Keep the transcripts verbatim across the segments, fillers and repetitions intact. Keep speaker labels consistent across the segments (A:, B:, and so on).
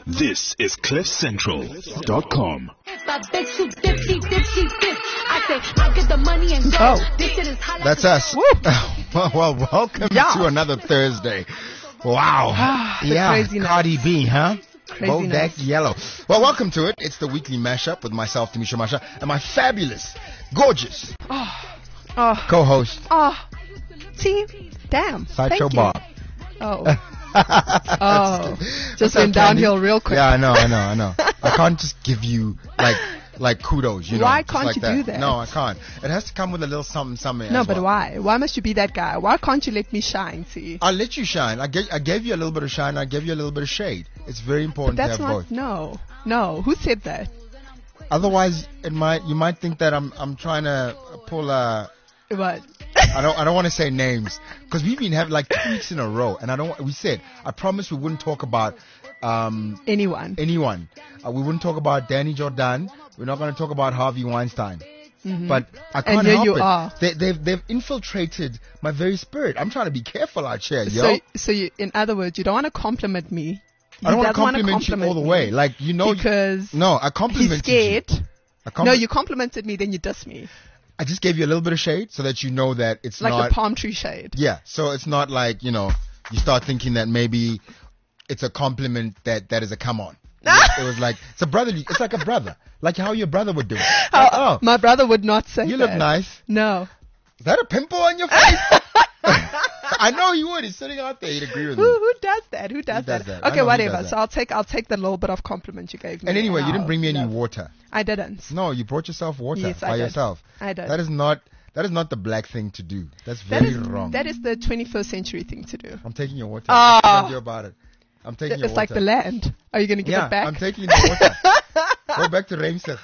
A: This is cliff central dot com.
B: Oh, that's us. well, well, welcome
C: Yeah.
B: to another Thursday. Wow.
C: Ah, the
B: yeah,
C: craziness.
B: Cardi B, huh?
C: Craziness.
B: Bodak Yellow. Well, welcome to it. It's the weekly mashup with myself, Demisha Masha, and my fabulous, gorgeous
C: Oh,
B: co-host,
C: oh, see, damn.
B: Sideshow
C: Thank you.
B: Bob.
C: Oh, oh, just went downhill real quick.
B: Yeah, I know, I know, I know. I can't just give you like like kudos, you know.
C: Why
B: just
C: can't
B: like
C: you do that?
B: No, I can't. It has to come with a little something, something.
C: No,
B: as
C: but
B: well.
C: why? Why must you be that guy? Why can't you let me shine? See,
B: I'll let you shine. I gave, I gave you a little bit of shine. I gave you a little bit of shade. It's very
C: but
B: important to
C: that's
B: have
C: not.
B: both.
C: No, no. Who said that?
B: Otherwise, it might you might think that I'm I'm trying to pull a.
C: What?
B: I don't I don't want to say names because we've been having like two weeks in a row, and I don't. We said I promised we wouldn't talk about um
C: Anyone?
B: anyone. Uh, we wouldn't talk about Danny Jordan. We're not going to talk about Harvey Weinstein.
C: Mhm.
B: But I can't
C: And here
B: help
C: you
B: it.
C: are.
B: They, they've they've infiltrated my very spirit. I'm trying to be careful out here, yo.
C: So, so you, in other words, you don't want to compliment me.
B: I don't
C: He
B: want to
C: doesn't wanna
B: compliment you all the
C: me
B: way. Like you know,
C: because
B: no, I
C: he's
B: complimented
C: scared.
B: you. I compli-
C: No, you complimented me, then you diss me.
B: I just gave you a little bit of shade so that you know that it's
C: Like
B: not.
C: the palm tree shade.
B: Yeah, so it's not like, you know, you start thinking that maybe it's a compliment that, that is a come on. It was like, it's a brotherly, it's like a brother. Like how your brother would do it. Like, oh,
C: My brother would not say
B: you
C: that.
B: look nice.
C: No.
B: Is that a pimple on your face? I know he would. He's sitting out there. He'd agree with
C: Who
B: me.
C: who does that? Who does,
B: does that? I know
C: Okay,
B: who
C: whatever.
B: does that.
C: So I'll take I'll take the little bit of compliment you gave me.
B: And anyway, you didn't
C: I'll
B: bring me any
C: love-
B: water.
C: I didn't.
B: No, you brought yourself water
C: Yes, I
B: by
C: did.
B: yourself.
C: I did.
B: That is not, that is not the black thing to do. That's
C: That
B: very
C: is
B: wrong.
C: that is the twenty-first century thing to do.
B: I'm taking your water.
C: Ah.
B: What can I do about it? I'm taking your
C: It's
B: water.
C: like the land. Are you going to give
B: yeah,
C: it back?
B: I'm taking the water. Go back to Reimsig.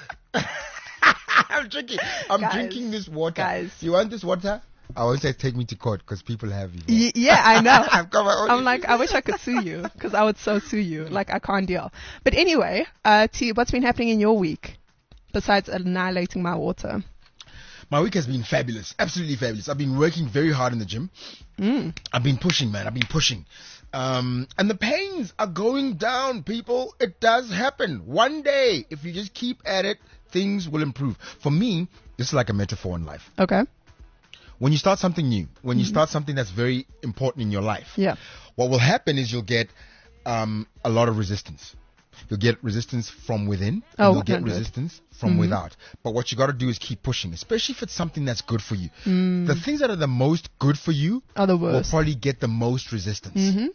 B: I'm drinking. I'm
C: Guys,
B: drinking this water.
C: guys.
B: You want this water? I always say take me to court because people have you.
C: Y- yeah, I know.
B: I've got my own.
C: I'm like, I wish I could sue you because I would so sue you. Like, I can't deal. But anyway, uh, T, what's been happening in your week besides annihilating my water?
B: My week has been fabulous. Absolutely fabulous. I've been working very hard in the gym.
C: Mm.
B: I've been pushing, man. I've been pushing. Um, and the pains are going down, people. It does happen. One day, if you just keep at it, things will improve. For me, this is like a metaphor in life.
C: Okay.
B: When you start something new, when you start something that's very important in your life,
C: Yeah.
B: what will happen is you'll get um, a lot of resistance. You'll get resistance from within,
C: Oh,
B: and you'll get
C: one hundred.
B: resistance from without. But what you got to do is keep pushing, especially if it's something that's good for you. The things that are the most good for you
C: Are the
B: will
C: worst.
B: probably get the most resistance.
C: Mm-hmm.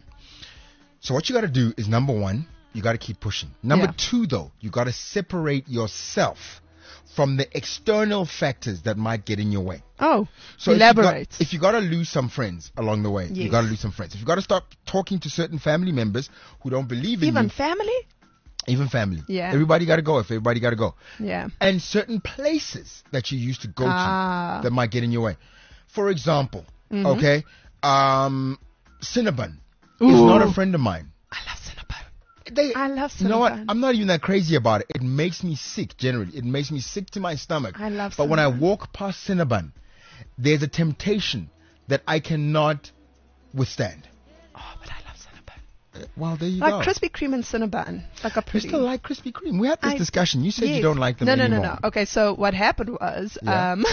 B: So what you got to do is, number one, you got to keep pushing. Number
C: Yeah.
B: two, though, you got to separate yourself from the external factors that might get in your way.
C: Oh,
B: So if you got-
C: elaborate.
B: If you got to lose some friends along the way, you
C: Yes.
B: got to lose some friends. If you got to start talking to certain family members who don't believe in
C: Even
B: you,
C: family?
B: even family,
C: Yeah.
B: everybody got to go. If everybody got to go,
C: Yeah.
B: and certain places that you used to go
C: Ah.
B: to that might get in your way. For example,
C: Mhm.
B: okay, um, Cinnabon is
C: Ooh.
B: not a friend of mine.
C: I love Cinnabon.
B: They,
C: I love
B: you know what?
C: Cinnabon.
B: I'm not even that crazy about it. It makes me sick. Generally, it makes me sick to my stomach.
C: I love
B: But when I
C: Cinnabon.
B: walk past Cinnabon, there's a temptation that I cannot withstand.
C: Oh, but I love Cinnabon.
B: Uh, Well, there you
C: Like
B: go.
C: Krispy Kreme and Cinnabon. Like a
B: You
C: pretty.
B: still like Krispy Kreme? We had this
C: I-
B: discussion. You said you
C: Yes.
B: don't like them
C: no, no,
B: anymore.
C: No, no, Okay, so what happened was,
B: Yeah.
C: um,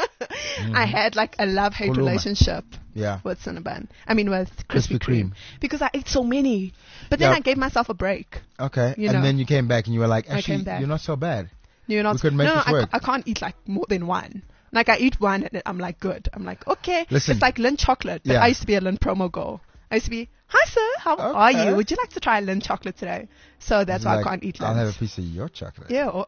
C: I had like a love-hate
B: Kuluma.
C: relationship
B: Yeah.
C: with Cinnabon. I mean, with
B: Krispy
C: Krispy Kreme.
B: Kreme.
C: Because I ate so many. But then
B: Yeah.
C: I gave myself a break.
B: Okay.
C: You
B: and
C: know.
B: then you came back and you were like,
C: I
B: actually,
C: came back.
B: you're not so bad.
C: You're not.
B: We could make
C: no, no,
B: this
C: I,
B: work.
C: I can't eat like more than one. Like I eat one and I'm like, good. I'm like, okay.
B: Listen.
C: It's like Lynn chocolate. But
B: Yeah.
C: I used to be a Lynn promo girl. I used to be, hi sir, how are
B: Okay.
C: you? Would you like to try Lynn chocolate today? So that's
B: It's
C: why
B: like,
C: I can't eat
B: I'll
C: Lynn.
B: have a piece of your chocolate.
C: Ew.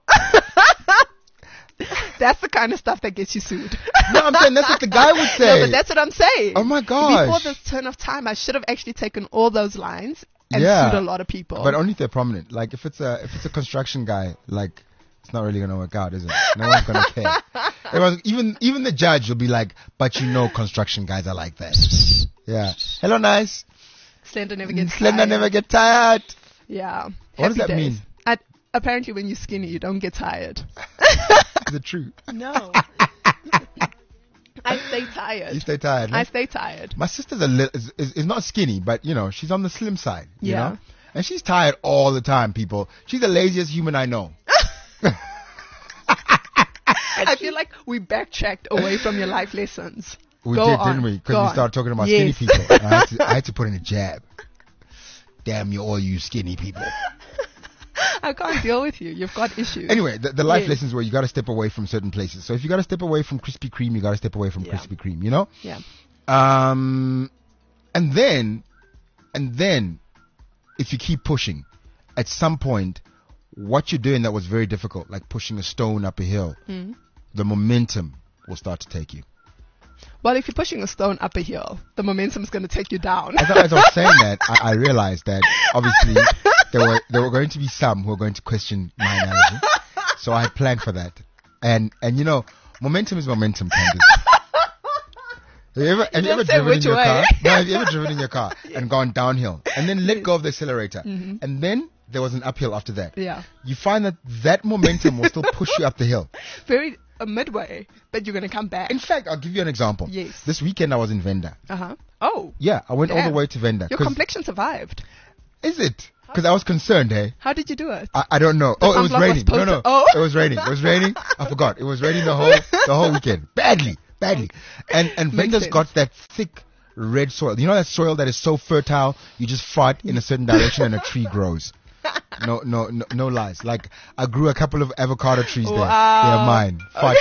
C: That's the kind of stuff that gets you sued.
B: No, I'm saying that's what the guy would say.
C: No, but that's what I'm saying.
B: Oh my gosh.
C: Before this turn of time, I should have actually taken all those lines and
B: Yeah.
C: sued a lot of people.
B: But only if they're prominent. Like if it's a if it's a construction guy, like it's not really gonna work out, is it? No one's gonna care. Everyone's, even even the judge will be like, but you know, construction guys are like that. Yeah. Hello, nice.
C: Slender never gets
B: Slender
C: tired.
B: never get tired.
C: Yeah.
B: What does
C: Happy
B: that
C: days.
B: mean?
C: I, apparently, when you're skinny, you don't get tired.
B: Is it true?
C: No. I stay tired.
B: You stay tired.
C: I
B: No?
C: stay tired.
B: My sister's a li- is, is is not skinny, but you know she's on the slim side. You
C: Yeah.
B: know, And she's tired all the time, people. She's the laziest human I know.
C: I feel like we backtracked away from your life lessons.
B: We
C: Go
B: did,
C: on.
B: didn't we? Because
C: Go
B: we
C: on.
B: started talking about
C: Yes.
B: skinny people. And I, had to, I had to put in a jab. Damn you, all you skinny people.
C: I can't deal with you. You've got issues.
B: Anyway, the, the life
C: Yes.
B: lessons were you got to step away from certain places. So if you got to step away from Krispy Kreme, you got to step away from
C: Yeah.
B: Krispy Kreme, you know?
C: Yeah.
B: Um, and then, and then, if you keep pushing, at some point, what you're doing that was very difficult, like pushing a stone up a hill,
C: Mm.
B: the momentum will start to take you.
C: Well, if you're pushing a stone up a hill, the momentum's going to take you down.
B: As I, as I was saying that, I, I realized that obviously there were there were going to be some who were going to question my analogy, so I had planned for that. And and you know, momentum is momentum, Candice. Have you ever, have you
C: didn't
B: ever
C: say
B: driven in
C: which
B: your
C: way.
B: car? No, have you ever driven in your car and gone downhill and then let go of the accelerator,
C: Mm-hmm.
B: and then there was an uphill after that?
C: Yeah.
B: You find that that momentum will still push you up the hill.
C: Very uh, midway, but you're going to come back.
B: In fact, I'll give you an example.
C: Yes.
B: This weekend I was in Venda.
C: Uh-huh. Oh.
B: Yeah, I went all
C: Damn.
B: the way to Venda.
C: Your
B: 'cause-
C: complexion survived.
B: Is it? Because I was concerned, eh?
C: How did you do it?
B: I, I don't know. Oh, it was
C: sunblock was
B: raining. No,
C: posted-
B: no.
C: Oh.
B: It was raining. It was raining. I forgot. It was raining the whole the whole weekend. Badly. Badly. And and
C: Makes
B: Venda's
C: sense.
B: got that thick red soil. You know that soil that is so fertile, you just fart in a certain direction and a tree grows. No, no, no, no lies. Like I grew a couple of avocado trees there.
C: Wow.
B: They're mine. Fart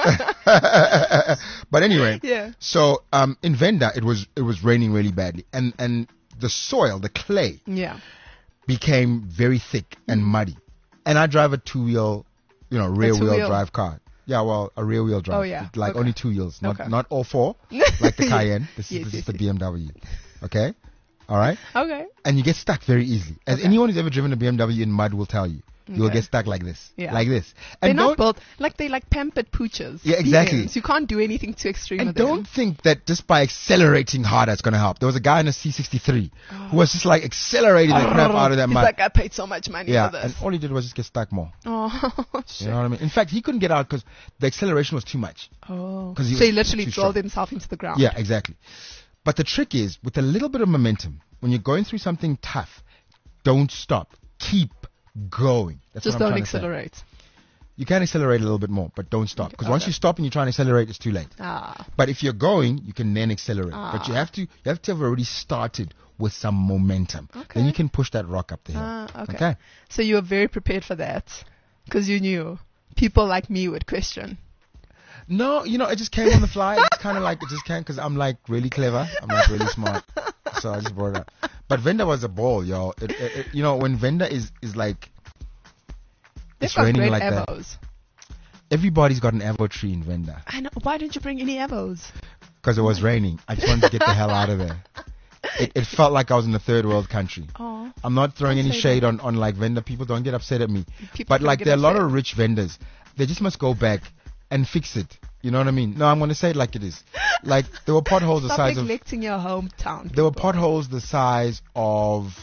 B: trees. But anyway,
C: Yeah.
B: so um, in Venda, it was it was raining really badly, and and the soil, the clay,
C: Yeah.
B: became very thick and muddy. And I drive a two wheel, you know, rear wheel
C: two-wheel.
B: drive car. Yeah, well, a rear wheel drive.
C: Oh, yeah.
B: Like
C: Okay.
B: only two wheels, not
C: Okay.
B: not all four, like the Cayenne. This
C: Yes,
B: is, this
C: yes,
B: is the
C: yes.
B: B M W. Okay? All right?
C: Okay.
B: And you get stuck very easily. As
C: Okay.
B: anyone who's ever driven a B M W in mud will tell you. You'll
C: Okay.
B: get stuck like this.
C: Yeah.
B: Like this.
C: They're
B: And
C: not
B: don't,
C: built like they like pampered pooches.
B: Yeah, exactly.
C: B Ms. You can't do anything too extreme
B: and
C: with
B: don't
C: them.
B: think that just by accelerating harder it's going to help. There was a guy in a C sixty-three who was just like accelerating the crap out of that
C: He's
B: mud.
C: like, I paid so much money
B: Yeah,
C: for
B: and
C: this.
B: all he did was just get stuck more.
C: Oh,
B: You
C: shit.
B: know what I mean? In fact, he couldn't get out because the acceleration was too much.
C: Oh.
B: 'Cause he
C: So he
B: was
C: literally
B: too
C: drilled
B: strong.
C: himself into the ground.
B: Yeah, exactly. But the trick is, with a little bit of momentum, when you're going through something tough, don't stop. Keep going. That's
C: Just
B: what I'm
C: don't
B: trying to say.
C: accelerate.
B: You can accelerate a little bit more, but don't stop. Because once
C: Okay.
B: you stop and you try and accelerate, it's too late.
C: Ah.
B: But if you're going, you can then accelerate. But you
C: Ah.
B: have to you have to have already started with some momentum.
C: Okay.
B: Then you can push that rock up the hill.
C: Ah, okay.
B: Okay.
C: So you were very prepared for that because you knew people like me would question.
B: No, you know, it just came on the fly. It's kind of like it just came because I'm like really clever. I'm like really smart. So I just brought it up. But Venda was a ball, yo. It, it, it, you know, when Venda is, is like,
C: They've
B: it's
C: got
B: raining
C: great
B: like that.
C: avos.
B: Everybody's got an Avo tree in Venda.
C: I know. Why didn't you bring any avos?
B: Because it was raining. I just wanted to get the hell out of there. It, it felt like I was in a third world country.
C: Oh.
B: I'm not throwing
C: Don't
B: any
C: say
B: shade
C: that.
B: on, on like vendor people. Don't get upset at me.
C: People
B: But
C: can
B: like
C: get
B: there are a lot
C: upset.
B: of rich vendors. They just must go back and fix it. You know what I mean? No, I'm going to say it like it is. Like there were potholes the
C: Stop
B: size of
C: neglecting your hometown.
B: there were
C: people.
B: potholes the size of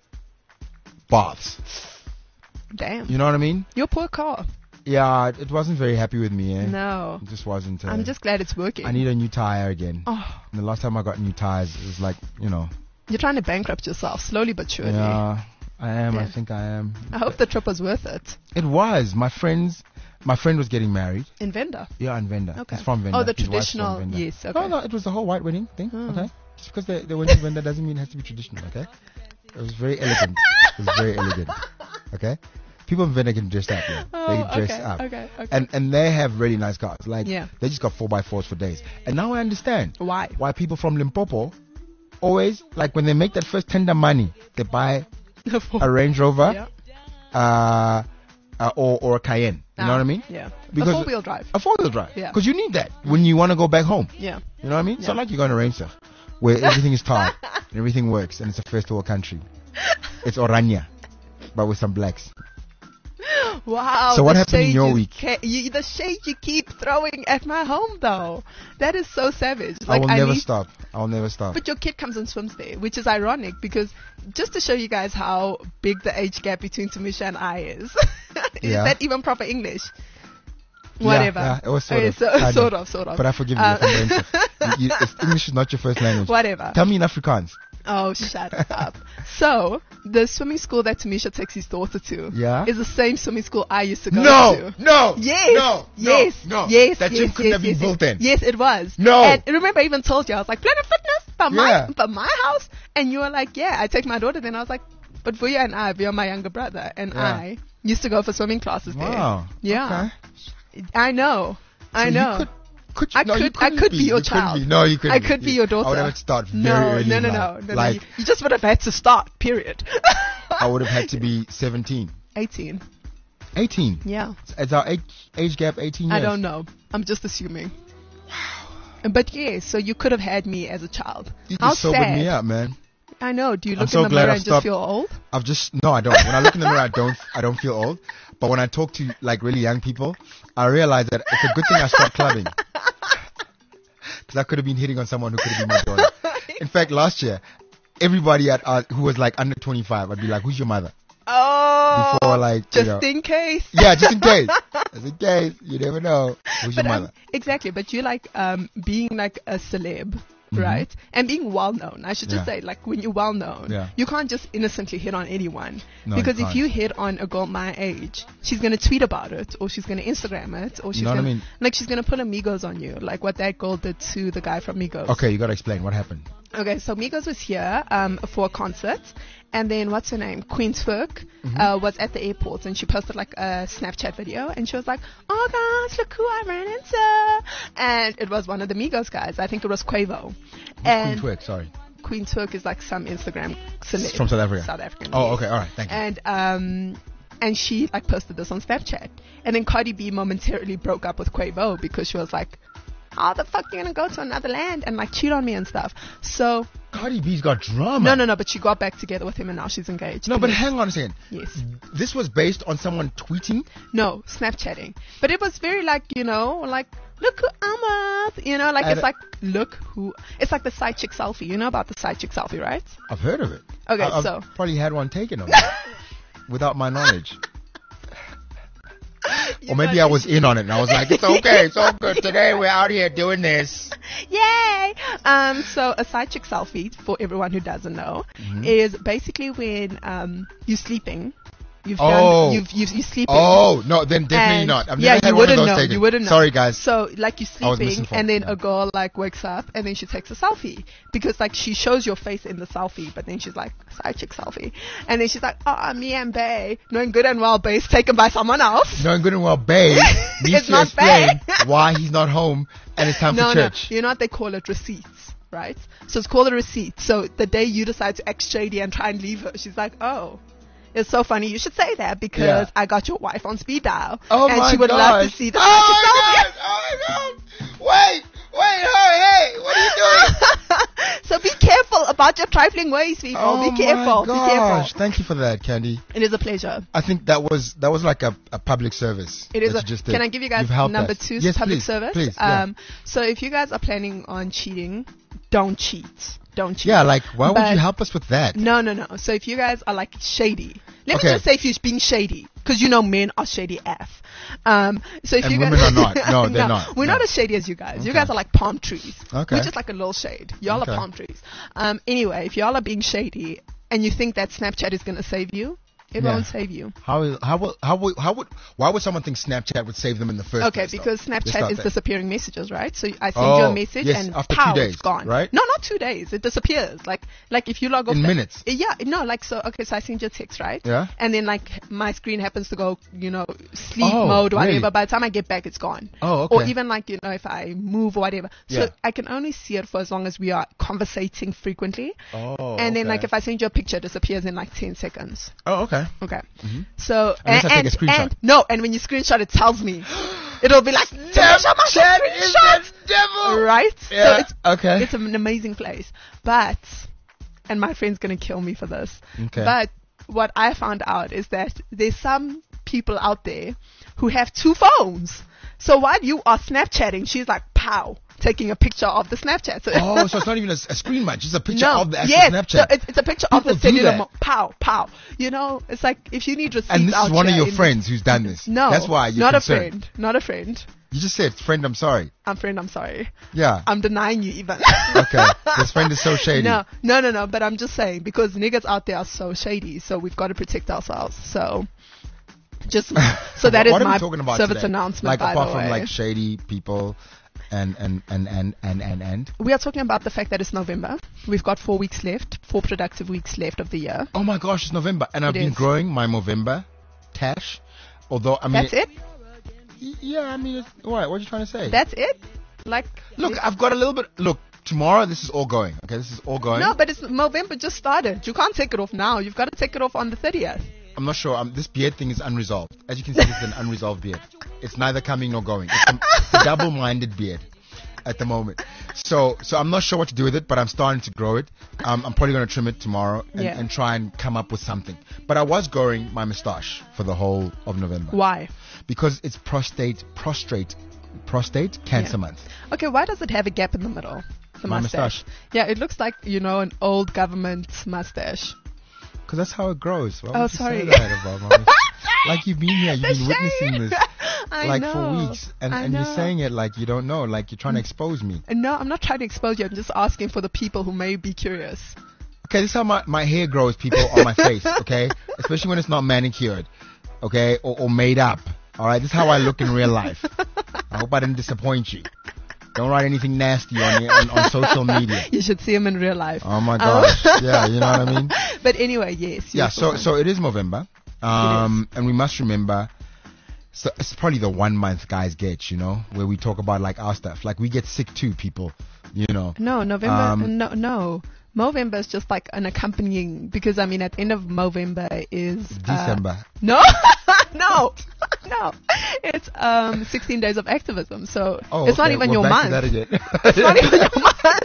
B: baths.
C: Damn.
B: You know what I mean?
C: Your poor car.
B: Yeah, it wasn't very happy with me. Eh?
C: No.
B: It just wasn't. Uh,
C: I'm just glad it's working.
B: I need a new tire again.
C: Oh,
B: And the last time I got new tires, it was like, you know.
C: you're trying to bankrupt yourself slowly but surely.
B: Yeah, I am. I
C: Yeah.
B: think I am.
C: I hope the trip was worth it.
B: It was. My friends, my friend was getting married.
C: In Venda.
B: Yeah, in Venda.
C: Okay.
B: He's from Venda.
C: Oh, the
B: His wife's from
C: traditional.
B: Venda.
C: Yes. Okay.
B: No, no, it was the whole white wedding thing.
C: Hmm.
B: Okay. Just because they, they went to Venda doesn't mean it has to be traditional. Okay. It was very elegant. It was very elegant. Okay. People in Venda can dress up. Yeah.
C: Oh,
B: they can dress
C: okay,
B: up.
C: okay, okay.
B: And and they have really nice cars. Like
C: Yeah.
B: they just got four by fours for days. And now I understand
C: Why?
B: why people from Limpopo always like when they make that first tender money, they buy a Range Rover.
C: Yeah.
B: Uh, uh, or or a Cayenne. You know
C: Ah,
B: what I mean?
C: Yeah.
B: Because-
C: a four-wheel drive.
B: A four-wheel drive.
C: Yeah.
B: Because you need that when you want to go back home.
C: Yeah.
B: You know what I mean? It's not
C: Yeah.
B: like you're going to Ranger, where everything is tarred and everything works and it's a first world country. It's Orania, but with some blacks.
C: Wow.
B: So what
C: the
B: happened in
C: shade
B: your
C: you
B: week?
C: ca- you, the shade you keep throwing at my home, though. That is so savage.
B: I
C: Like
B: will never
C: need-
B: stop. I will never stop.
C: But your kid comes and swims there, which is ironic because just to show you guys how big the age gap between Tamisha and I is. is
B: Yeah.
C: that even proper English?
B: Yeah,
C: Whatever.
B: yeah, it was sort
C: Okay,
B: of,
C: so-
B: kind
C: sort
B: of.
C: of, sort of.
B: But I forgive you.
C: Uh,
B: if I'm Ranger. you, you, it's, English is not your first language.
C: Whatever.
B: Tell me in Afrikaans.
C: Oh, shut up. So, the swimming school that Tamisha takes his daughter to
B: Yeah?
C: is the same swimming school I used to go
B: No,
C: to.
B: no,
C: Yes.
B: no,
C: yes.
B: no, no.
C: Yes.
B: That
C: yes,
B: gym couldn't
C: yes,
B: have been
C: yes,
B: built
C: yes.
B: then.
C: Yes, it was.
B: No.
C: And remember, I even told you, I was like, Planet Fitness, for
B: Yeah.
C: my, for my house. And you were like, yeah, I take my daughter. Then I was like, but Vuya and I, Vuya, my younger brother, and
B: Yeah.
C: I used to go for swimming classes
B: Wow.
C: there. Yeah.
B: Okay.
C: I know. I
B: So
C: know.
B: You could, could you,
C: I
B: no, you
C: could, I
B: couldn't
C: could be, your
B: You couldn't
C: child.
B: be. No, you couldn't.
C: I could be your daughter.
B: I would have had to start very
C: no,
B: early.
C: no,
B: in
C: no,
B: life.
C: no, no,
B: Like
C: no. You, you just would have had to start. Period.
B: I would have had to be seventeen.
C: eighteen.
B: eighteen.
C: Yeah.
B: Is our age, age gap eighteen years?
C: I don't know. I'm just assuming. Wow. But yeah, so you could have had me as a child.
B: You
C: How
B: just sobered
C: sad.
B: me up, man.
C: I know. Do you
B: I'm
C: look
B: so
C: in the
B: glad
C: mirror
B: I've
C: and just
B: stopped-
C: feel old?
B: I've just no, I don't. When I look in the mirror, I don't. I don't feel old. But when I talk to like really young people, I realize that it's a good thing I stopped clubbing. Because I could have been hitting on someone who could have been my daughter. In fact, last year, everybody at uh, who was like under twenty-five, I'd be like, "Who's your mother?"
C: Oh,
B: Before like you
C: just
B: know,
C: in case.
B: yeah, just in case, just in case, you never know. Who's your
C: But um,
B: mother?
C: exactly. But you like um being like a celeb. Right? And being well known. I should just
B: Mm-hmm. Yeah.
C: say, like, when you're well known,
B: Yeah.
C: you can't just innocently hit on anyone.
B: No, you
C: because if
B: can't.
C: you hit on a girl my age, she's going to tweet about it, or she's going to Instagram it, or she's
B: know what I
C: going to,
B: mean?
C: like, she's going to put amigos on you, like what that girl did to the guy from Migos.
B: Okay, you gotta explain what happened.
C: Okay, so Migos was here um, for a concert, and then what's her name? Queen Twerk
B: Mm-hmm.
C: uh, was at the airport, and she posted like a Snapchat video, and she was like, "Oh gosh, look who I ran into!" And it was one of the Migos guys. I think it was Quavo. And
B: Queen Twerk, sorry.
C: Queen Twerk is like some Instagram celeb
B: From South Africa.
C: South African.
B: Oh,
C: yes.
B: okay, all right, thank you.
C: And um, and she like posted this on Snapchat, and then Cardi B momentarily broke up with Quavo because she was like, "How the fuck you gonna go to another land and like cheat on me and stuff?" So
B: Cardi B's got drama.
C: no, no, no. But she got back together with him, and now she's engaged.
B: No, but
C: Yes.
B: hang on a second.
C: Yes.
B: This was based on someone tweeting.
C: No, Snapchatting. But it was very like, you know, like, look who I'm with. You know, like
B: And-
C: it's like, look who. It's like the side chick selfie. You know about the side chick selfie, right?
B: I've heard of it.
C: Okay,
B: I, I've
C: so.
B: probably had one taken of me without my knowledge.
C: You
B: Or maybe
C: know,
B: I was in on it and I was like, it's okay, it's all good. Today we're out here doing this.
C: Yay! Um, so a side chick selfie, for everyone who doesn't know,
B: Mm-hmm.
C: is basically when um you're sleeping. You've
B: Oh.
C: done, you've, you've, you're sleeping.
B: Oh, no, then definitely
C: And-
B: not. I've
C: yeah,
B: never had
C: you
B: one of
C: wouldn't
B: those
C: know.
B: taken.
C: You wouldn't know.
B: Sorry, guys.
C: So, like, you're
B: I was
C: sleeping,
B: misinformed,
C: and then
B: yeah.
C: a girl like wakes up, and then she takes a selfie because like she shows your face in the selfie, but then she's like side chick selfie, and then she's like, "Oh, me and Bay, knowing good and well, Bay's taken by someone else."
B: Knowing good and well, Bay needs
C: It's
B: to
C: not
B: explain
C: Bay.
B: why he's not home and it's time
C: No,
B: for
C: no,
B: church.
C: you know what they call it? Receipts, right? So it's called a receipt. So the day you decide to act shady and try and leave her, she's like, "Oh." It's so funny. You should say that because
B: Yeah.
C: I got your wife on speed dial,
B: Oh
C: and
B: my
C: she would love to
B: gosh.
C: see the
B: Oh
C: side chick
B: my
C: selfie.
B: god! Oh my god! Wait! Wait! Hey! Hey! What are you doing?
C: So be careful about your trifling ways, people.
B: Oh
C: be careful.
B: my
C: Be
B: gosh!
C: careful.
B: Thank you for that, Candy.
C: It is a pleasure.
B: I think that was that was like a, a public service.
C: It is.
B: that
C: A,
B: you just did.
C: can I give you guys
B: You've helped
C: number
B: us.
C: two
B: Yes,
C: public
B: please,
C: service?
B: Please. Yeah.
C: Um, so if you guys are planning on cheating, don't cheat. Don't cheat.
B: yeah. Like, why would
C: But-
B: you help us with that?
C: No, no, no. So if you guys are like shady, let
B: Okay.
C: me just say if you're being shady, because you know men are shady F. Um, so if
B: And
C: you
B: women
C: guys
B: are not. No, they're not.
C: We're
B: No.
C: not as shady as you guys. You
B: Okay.
C: guys are like palm trees.
B: Okay.
C: We're just like a little shade. Y'all
B: Okay.
C: are palm trees. Um, anyway, if y'all are being shady and you think that Snapchat is gonna save you, it
B: Yeah.
C: won't save you.
B: How is- how will how would how would why would someone think Snapchat would save them in the first
C: Okay,
B: place? though?
C: because
B: Let's
C: Snapchat
B: start
C: is
B: there.
C: disappearing messages, right? So I send you
B: Oh,
C: a message
B: yes,
C: and
B: after two
C: pow,
B: days,
C: it's gone.
B: right?
C: No, not two days. It disappears. Like, like if you log off
B: In
C: the-
B: minutes?
C: Yeah, no, like so. Okay, so I send you a text, right?
B: Yeah.
C: And then like my screen happens to go, you know, sleep
B: Oh,
C: mode, whatever.
B: really?
C: By the time I get back, it's gone.
B: Oh, okay.
C: Or even like you know, if I move or whatever. So
B: Yeah.
C: I can only see it for as long as we are conversating frequently.
B: Oh,
C: And then
B: okay.
C: like if I send you a picture, it disappears in like ten seconds.
B: Oh, okay.
C: Okay. So
B: Unless
C: and,
B: I take a
C: and,
B: screenshot.
C: and no, and when you screenshot, it tells me. It'll be like Tanisha must have
B: Snapchat is
C: screenshot.
B: the devil.
C: Right?
B: Yeah.
C: So it's
B: okay.
C: it's an amazing place. But and my friend's gonna kill me for this.
B: Okay.
C: But what I found out is that there's some people out there who have two phones. So while you are Snapchatting, she's like pow, taking a picture of the Snapchat. So
B: Oh, so it's not even a, a screen match. It's a picture
C: no,
B: of the actual
C: yes,
B: Snapchat.
C: so it's, it's a picture of the
B: People do
C: cellular
B: that.
C: mo- pow, pow. You know, it's like if you need receipts
B: and this
C: out
B: is one of
C: here
B: your
C: in-
B: friends who's done this.
C: No,
B: That's why you're
C: not
B: concerned.
C: a friend, not a friend.
B: You just said, friend, I'm sorry.
C: I'm friend, I'm sorry.
B: Yeah.
C: I'm denying you even.
B: Okay. This friend is so shady.
C: No, no, no, no. But I'm just saying because niggas out there are so shady, so we've got to protect ourselves. So, just so that is
B: what are
C: my
B: we talking about
C: service
B: today?
C: announcement.
B: Like
C: by
B: apart
C: the
B: from
C: way.
B: like shady people, and and and and and and and.
C: We are talking about the fact that it's November. We've got four weeks left, four productive weeks left of the year.
B: Oh my gosh, it's November, and I've
C: It
B: been
C: is.
B: growing my Movember tash. Although I mean,
C: That's it.
B: y- Yeah, I mean, it's, what? What are you trying to say?
C: That's it. Like,
B: Look, I've got a little bit. Look, tomorrow this is all going. Okay, this is all going.
C: no, but it's November just started. You can't take it off now. You've got to take it off on the thirtieth.
B: I'm not sure. Um, this beard thing is unresolved. As you can see, it's an unresolved beard. It's neither coming nor going. It's a, it's a double-minded beard at the moment. So, so I'm not sure what to do with it, but I'm starting to grow it. Um, I'm probably going to trim it tomorrow and,
C: Yeah.
B: and try and come up with something. But I was growing my moustache for the whole of November
C: Why?
B: because it's prostate, prostrate, prostate cancer
C: Yeah.
B: month.
C: Okay, why does it have a gap in the middle? The
B: My
C: mustache.
B: moustache.
C: Yeah, it looks like, you know, an old government mustache.
B: Because that's how it grows. Why
C: Oh,
B: would you
C: sorry.
B: say that about my moustache? Like you've been here, you've
C: The
B: been witnessing
C: shade.
B: this
C: I
B: like
C: know.
B: for weeks, and,
C: I
B: and you're
C: know.
B: saying it like you don't know, like you're trying to expose me.
C: No, I'm not trying to expose you. I'm just asking for the people who may be curious.
B: Okay, this is how my, my hair grows, people, on my face, okay? Especially when it's not manicured, okay? Or, or made up, alright? This is how I look in real life. I hope I didn't disappoint you. Don't write anything nasty on, on, on social media.
C: You should see him in real life.
B: Oh my
C: Um,
B: gosh. Yeah, you know what I mean?
C: But anyway, yes.
B: Yeah,
C: you're
B: so,
C: fine.
B: so it is November. Um, and we must remember, so it's probably the one month guys get, you know, where we talk about like our stuff. Like we get sick too, people, you know.
C: No, November.
B: Um,
C: no, no. Movember is just like an accompanying, because I mean, at the end of Movember is uh,
B: December.
C: no, no, no. It's um sixteen days of activism. So
B: Oh,
C: it's not
B: okay,
C: even
B: we're
C: your
B: back
C: month.
B: to that again.
C: It's not even your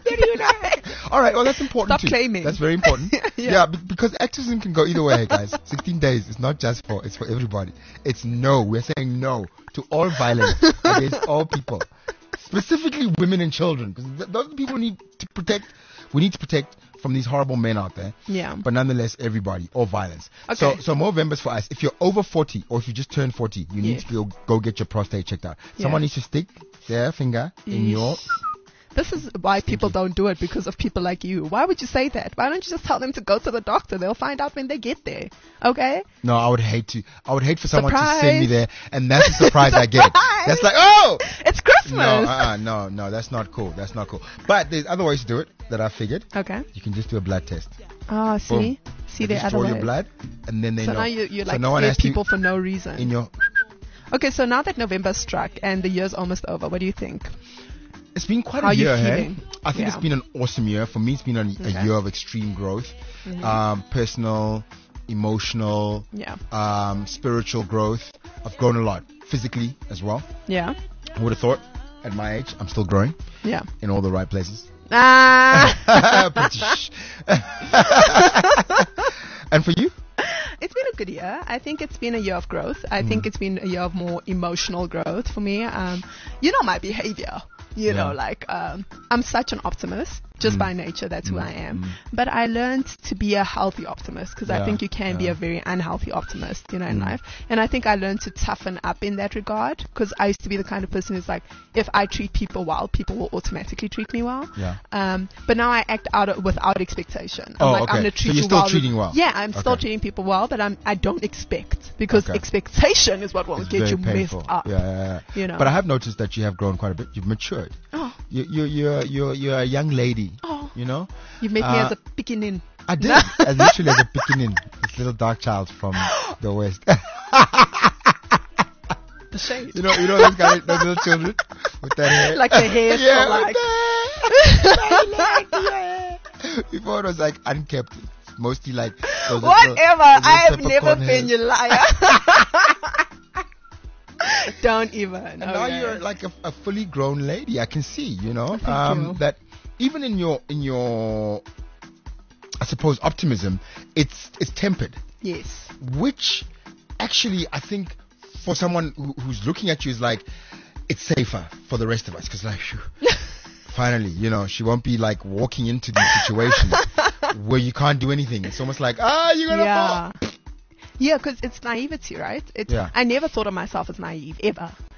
C: month.
B: All right, well that's important
C: Stop
B: too.
C: claiming.
B: That's very important.
C: Yeah.
B: yeah, be- because activism can go either way, guys. sixteen days is not just for, it's for everybody. It's no. We're saying no to all violence against all people, specifically women and children, because th- those are the people we need to protect. We need to protect from these horrible men out there.
C: Yeah.
B: But nonetheless, everybody, all violence.
C: Okay.
B: So, so Movember's for us. If you're over forty or if you just turned forty, you need
C: Yes.
B: to go, go get your prostate checked out. Someone
C: Yeah.
B: needs to stick their finger in
C: Yes.
B: your.
C: This is why people don't do it, because of people like you. Why would you say that? Why don't you just tell them to go to the doctor? They'll find out when they get there. Okay?
B: No, I would hate to. I would hate for someone to
C: Surprise.
B: send me there, and that's the surprise I get.
C: Surprise.
B: That's like, oh,
C: It's Christmas.
B: no, uh-uh, no, no, that's not cool. That's not cool. But there's other ways to do it that I figured.
C: Okay.
B: You can just do a blood test.
C: Ah, see?
B: Boom.
C: See,
B: They
C: there are
B: just
C: other
B: draw your
C: ways.
B: blood, and then they
C: So
B: know.
C: now you, you
B: So
C: like
B: no one
C: scare
B: has to-
C: people for no reason.
B: in your.
C: Okay, so now that November struck and the year's almost over, what do you think?
B: It's been quite
C: How
B: a
C: are you
B: year, hey?
C: feeling?
B: I think
C: Yeah.
B: it's been an awesome year. For me, it's been a, a
C: Okay. Mm-hmm.
B: year of extreme growth, um, personal, emotional,
C: Yeah.
B: um, spiritual growth. I've grown a lot physically as well.
C: Yeah.
B: Who would have thought? At my age, I'm still growing
C: Yeah.
B: in all the right places.
C: Ah!
B: British. And for you?
C: It's been a good year. I think it's been a year of growth. I think it's been a year of more emotional growth for me. Um, you know my behavior. You
B: Yeah.
C: know, like um, I'm such an optimist just
B: Mm.
C: by nature. That's who
B: Mm,
C: I am.
B: mm.
C: But I learned to be a healthy optimist, because I
B: Yeah,
C: think you can be
B: yeah.
C: a very unhealthy optimist, you know, in
B: Mm.
C: life. And I think I learned to toughen up in that regard, because I used to be the kind of person who's like, if I treat people well, people will automatically treat me well.
B: Yeah.
C: Um, but now I act out of, without expectation. I'm
B: Oh,
C: like,
B: okay.
C: I'm gonna
B: So
C: treat
B: you're
C: you
B: still
C: well.
B: treating well?
C: Yeah, I'm still
B: Okay.
C: treating people well, but I'm I don't expect, because
B: Okay.
C: expectation is what will
B: It's
C: get
B: very
C: you
B: painful.
C: messed up.
B: Yeah, yeah, yeah.
C: You know.
B: But I have noticed that you have grown quite a bit. You've matured.
C: Oh,
B: You, you, you're, you're, you're a young lady.
C: oh,
B: You know.
C: you've made me
B: Uh,
C: as a beginning.
B: I did. As literally as a beginning, this little dark child from the west.
C: The shade.
B: You know, you know those guys, those little children with that hair.
C: Like the hair
B: yeah,
C: still
B: with
C: like-
B: the hair. Before it was like unkept. It's mostly like those little-
C: Whatever.
B: those little
C: I have never
B: peppercorn
C: been
B: hairs.
C: your liar. Don't even.
B: And now
C: okay.
B: you're like a, a fully grown lady. I can see, you know,
C: Thank
B: um,
C: you.
B: that even in your in your, I suppose, optimism, it's it's tempered,
C: Yes.
B: which actually I think for someone who, who's looking at you is like, it's safer for the rest of us, because like, phew, finally, you know, she won't be like walking into these situations where you can't do anything. It's almost like, ah, you're gonna
C: Yeah.
B: fall.
C: Yeah, because it's naivety, right? It's,
B: Yeah.
C: I never thought of myself as naive, ever.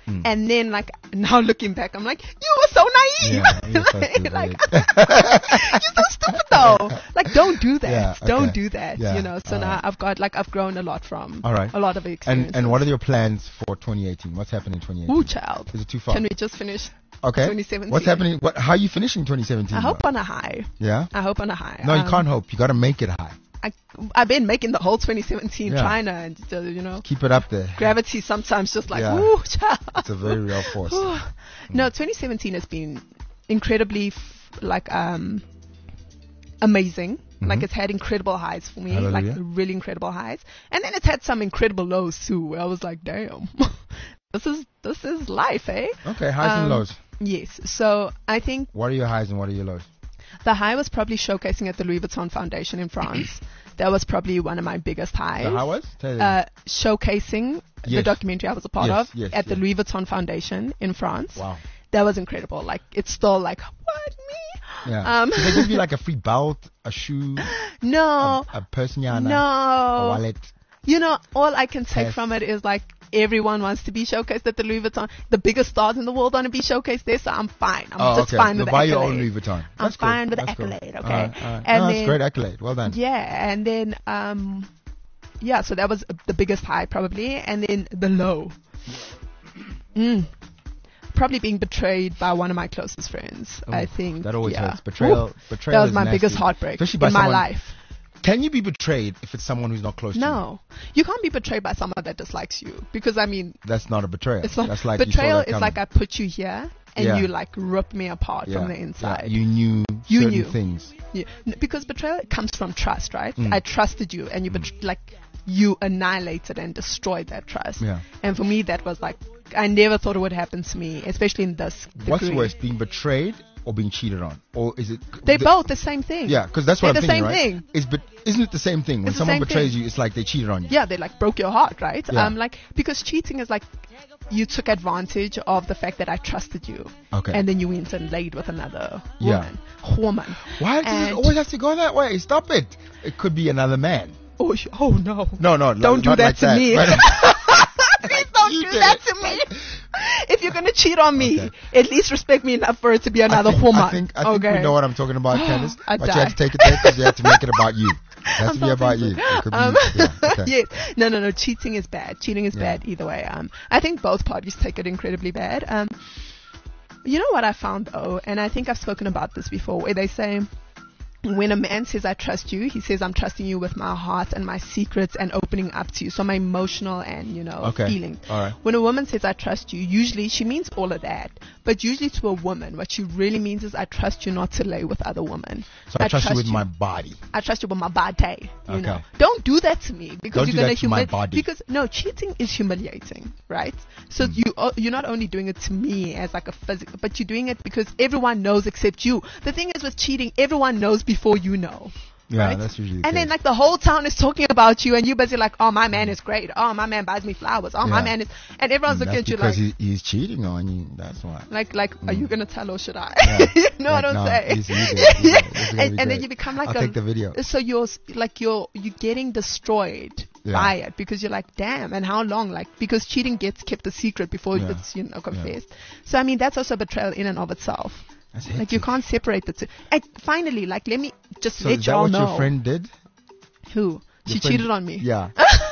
B: Mm.
C: And then like now looking back, I'm like, you were so naive.
B: Yeah, you're so
C: like,
B: stupid.
C: like, you're so stupid though. Like, don't do that.
B: Yeah, okay.
C: Don't do that.
B: Yeah,
C: You know. So
B: all
C: now
B: right.
C: I've got like I've grown a lot from
B: All right.
C: a lot of experiences.
B: And and what are your plans for twenty eighteen? What's happening in twenty eighteen?
C: Ooh, child.
B: Is it too far?
C: Can we just finish?
B: okay.
C: twenty seventeen?
B: What's happening? What? How are you finishing twenty seventeen?
C: I hope
B: though?
C: on a high.
B: Yeah.
C: I hope on a high.
B: No, you
C: Um,
B: can't hope. You got to make it high.
C: I, I've been making the whole twenty seventeen
B: Yeah.
C: trying to, and uh, you know,
B: Keep it up there.
C: gravity sometimes just like,
B: Yeah.
C: woo, child.
B: It's a very real force.
C: No, twenty seventeen has been incredibly f- like um amazing. Like
B: Mhm.
C: it's had incredible highs for me,
B: Hallelujah.
C: like really incredible highs, and then it's had some incredible lows too. Where I was like, damn, this is this is life, eh?
B: Okay, highs and
C: Um,
B: lows.
C: Yes. So I think
B: What are your highs and what are your lows?
C: the high was probably showcasing at the Louis Vuitton Foundation in France. That was probably one of my biggest highs.
B: The high was? Tell you.
C: Uh, showcasing the
B: Yes.
C: documentary I was a part
B: Yes,
C: of
B: yes,
C: at the
B: yes.
C: Louis Vuitton Foundation in France.
B: Wow.
C: That was incredible. Like, it's still like, what, me?
B: Yeah.
C: Um,
B: so they give you like a free belt, a shoe,
C: No,
B: a, a persniana, a
C: no.
B: wallet.
C: You know, all I can take
B: Yes.
C: from it is like, everyone wants to be showcased at the Louis Vuitton. The biggest stars in the world want to be showcased there, so I'm fine. I'm
B: Oh,
C: just
B: okay.
C: fine
B: So
C: with
B: buy
C: the
B: your
C: accolade.
B: own Louis Vuitton.
C: I'm
B: That's cool.
C: fine with the
B: That's cool.
C: accolade, okay?
B: All right, all right.
C: And
B: no,
C: then-
B: it's great accolade. Well done.
C: Yeah, and then, um, yeah, so that was the biggest high probably, and then the low. Mm. Probably being betrayed by one of my closest friends.
B: Oh,
C: I think
B: that always
C: yeah.
B: hurts. Betrayal.
C: Ooh,
B: Betrayal
C: that was
B: is
C: my
B: nasty.
C: biggest heartbreak
B: Especially by
C: in my
B: someone-
C: life.
B: Can you be betrayed if it's someone who's not close to you?
C: No, you can't be betrayed by someone that dislikes you, because I mean,
B: That's not a betrayal.
C: it's not
B: That's like you saw
C: betrayal.
B: that
C: Is
B: coming.
C: like I put you here and
B: Yeah.
C: you like rip me apart
B: Yeah,
C: from the
B: yeah.
C: inside.
B: You knew
C: You
B: certain
C: knew.
B: things.
C: Yeah. N- Because betrayal comes from trust, right?
B: Mm.
C: I trusted you, and you bet- like you annihilated and destroyed that trust.
B: Yeah.
C: And for me, that was like I never thought it would happen to me, especially in this degree.
B: What's worse, being betrayed or being cheated on? Or is it...
C: They're
B: the-
C: both the same thing.
B: Yeah, because that's what
C: They're
B: I'm
C: the
B: thinking,
C: same
B: right?
C: thing.
B: It's but isn't it the same thing? When
C: It's the
B: someone
C: same
B: betrays
C: thing.
B: you, it's like they cheated on you.
C: Yeah, they like broke your heart, right?
B: Yeah.
C: Um, like because cheating is like you took advantage of the fact that I trusted you.
B: Okay.
C: And then you went and laid with another
B: Yeah.
C: woman. Woman.
B: Why does it
C: And-
B: always have to go that way? Stop it. It could be another man.
C: Oh, sh- oh no.
B: No, no.
C: Don't do
B: not
C: that
B: like
C: to me.
B: But-
C: Please don't
B: You
C: do
B: did
C: that
B: it.
C: to me. If you're gonna cheat on me,
B: Okay.
C: at least respect me enough for it to be another
B: I think,
C: woman.
B: I think, I think
C: okay.
B: we know what I'm talking about, Candice.
C: I'd
B: But you had to
C: die.
B: take it there because you had to make it about you. It has
C: I'm
B: to be about you.
C: self-censored.
B: It could be,
C: Um,
B: yeah, okay.
C: yes. No, no, no. Cheating is bad. Cheating is
B: Yeah.
C: bad either way. Um, I think both parties take it incredibly bad. Um, you know what I found though, and I think I've spoken about this before, where they say, when a man says I trust you, he says I'm trusting you with my heart and my secrets and opening up to you. So my emotional and, you know,
B: Okay.
C: feelings.
B: All right.
C: When a woman says I trust you, usually she means all of that. But usually to a woman, what she really means is I trust you not to lay with other women.
B: So I, trust you with my body.
C: I trust you with my body. You
B: Okay.
C: know, don't do that to me because
B: Don't do
C: you're gonna
B: that to my
C: humiliate.
B: body.
C: Because no, cheating is humiliating, right? So
B: Mm.
C: you uh, you're not only doing it to me as like a physical, but you're doing it because everyone knows except you. The thing is with cheating, everyone knows before you know.
B: Yeah,
C: right?
B: that's usually the
C: And then
B: case.
C: like the whole town is talking about you, and you busy like, oh my man is great. Oh my man buys me flowers. Oh my
B: Yeah.
C: man is, and everyone's
B: That's
C: looking at you
B: because
C: like,
B: he, he's cheating on you. That's why.
C: like, like, are you gonna tell or should I?
B: Yeah.
C: you know
B: Like,
C: what I'm
B: no,
C: saying?
B: he's- he's it, he's it. This is gonna
C: and,
B: be
C: and then
B: great.
C: you become like
B: I'll
C: a.
B: take the video.
C: So you're s- like you're you're getting destroyed
B: Yeah.
C: by it because you're like, damn, and how long? Like because cheating gets kept a secret before
B: Yeah.
C: it's you know confessed. So I mean that's also betrayal in and of itself.
B: That's
C: Like you
B: hectic.
C: can't separate the two. And finally, like let me just
B: So
C: let
B: is that
C: y'all
B: what
C: know
B: your friend did?
C: who she
B: Your friend-
C: cheated on me.
B: Yeah.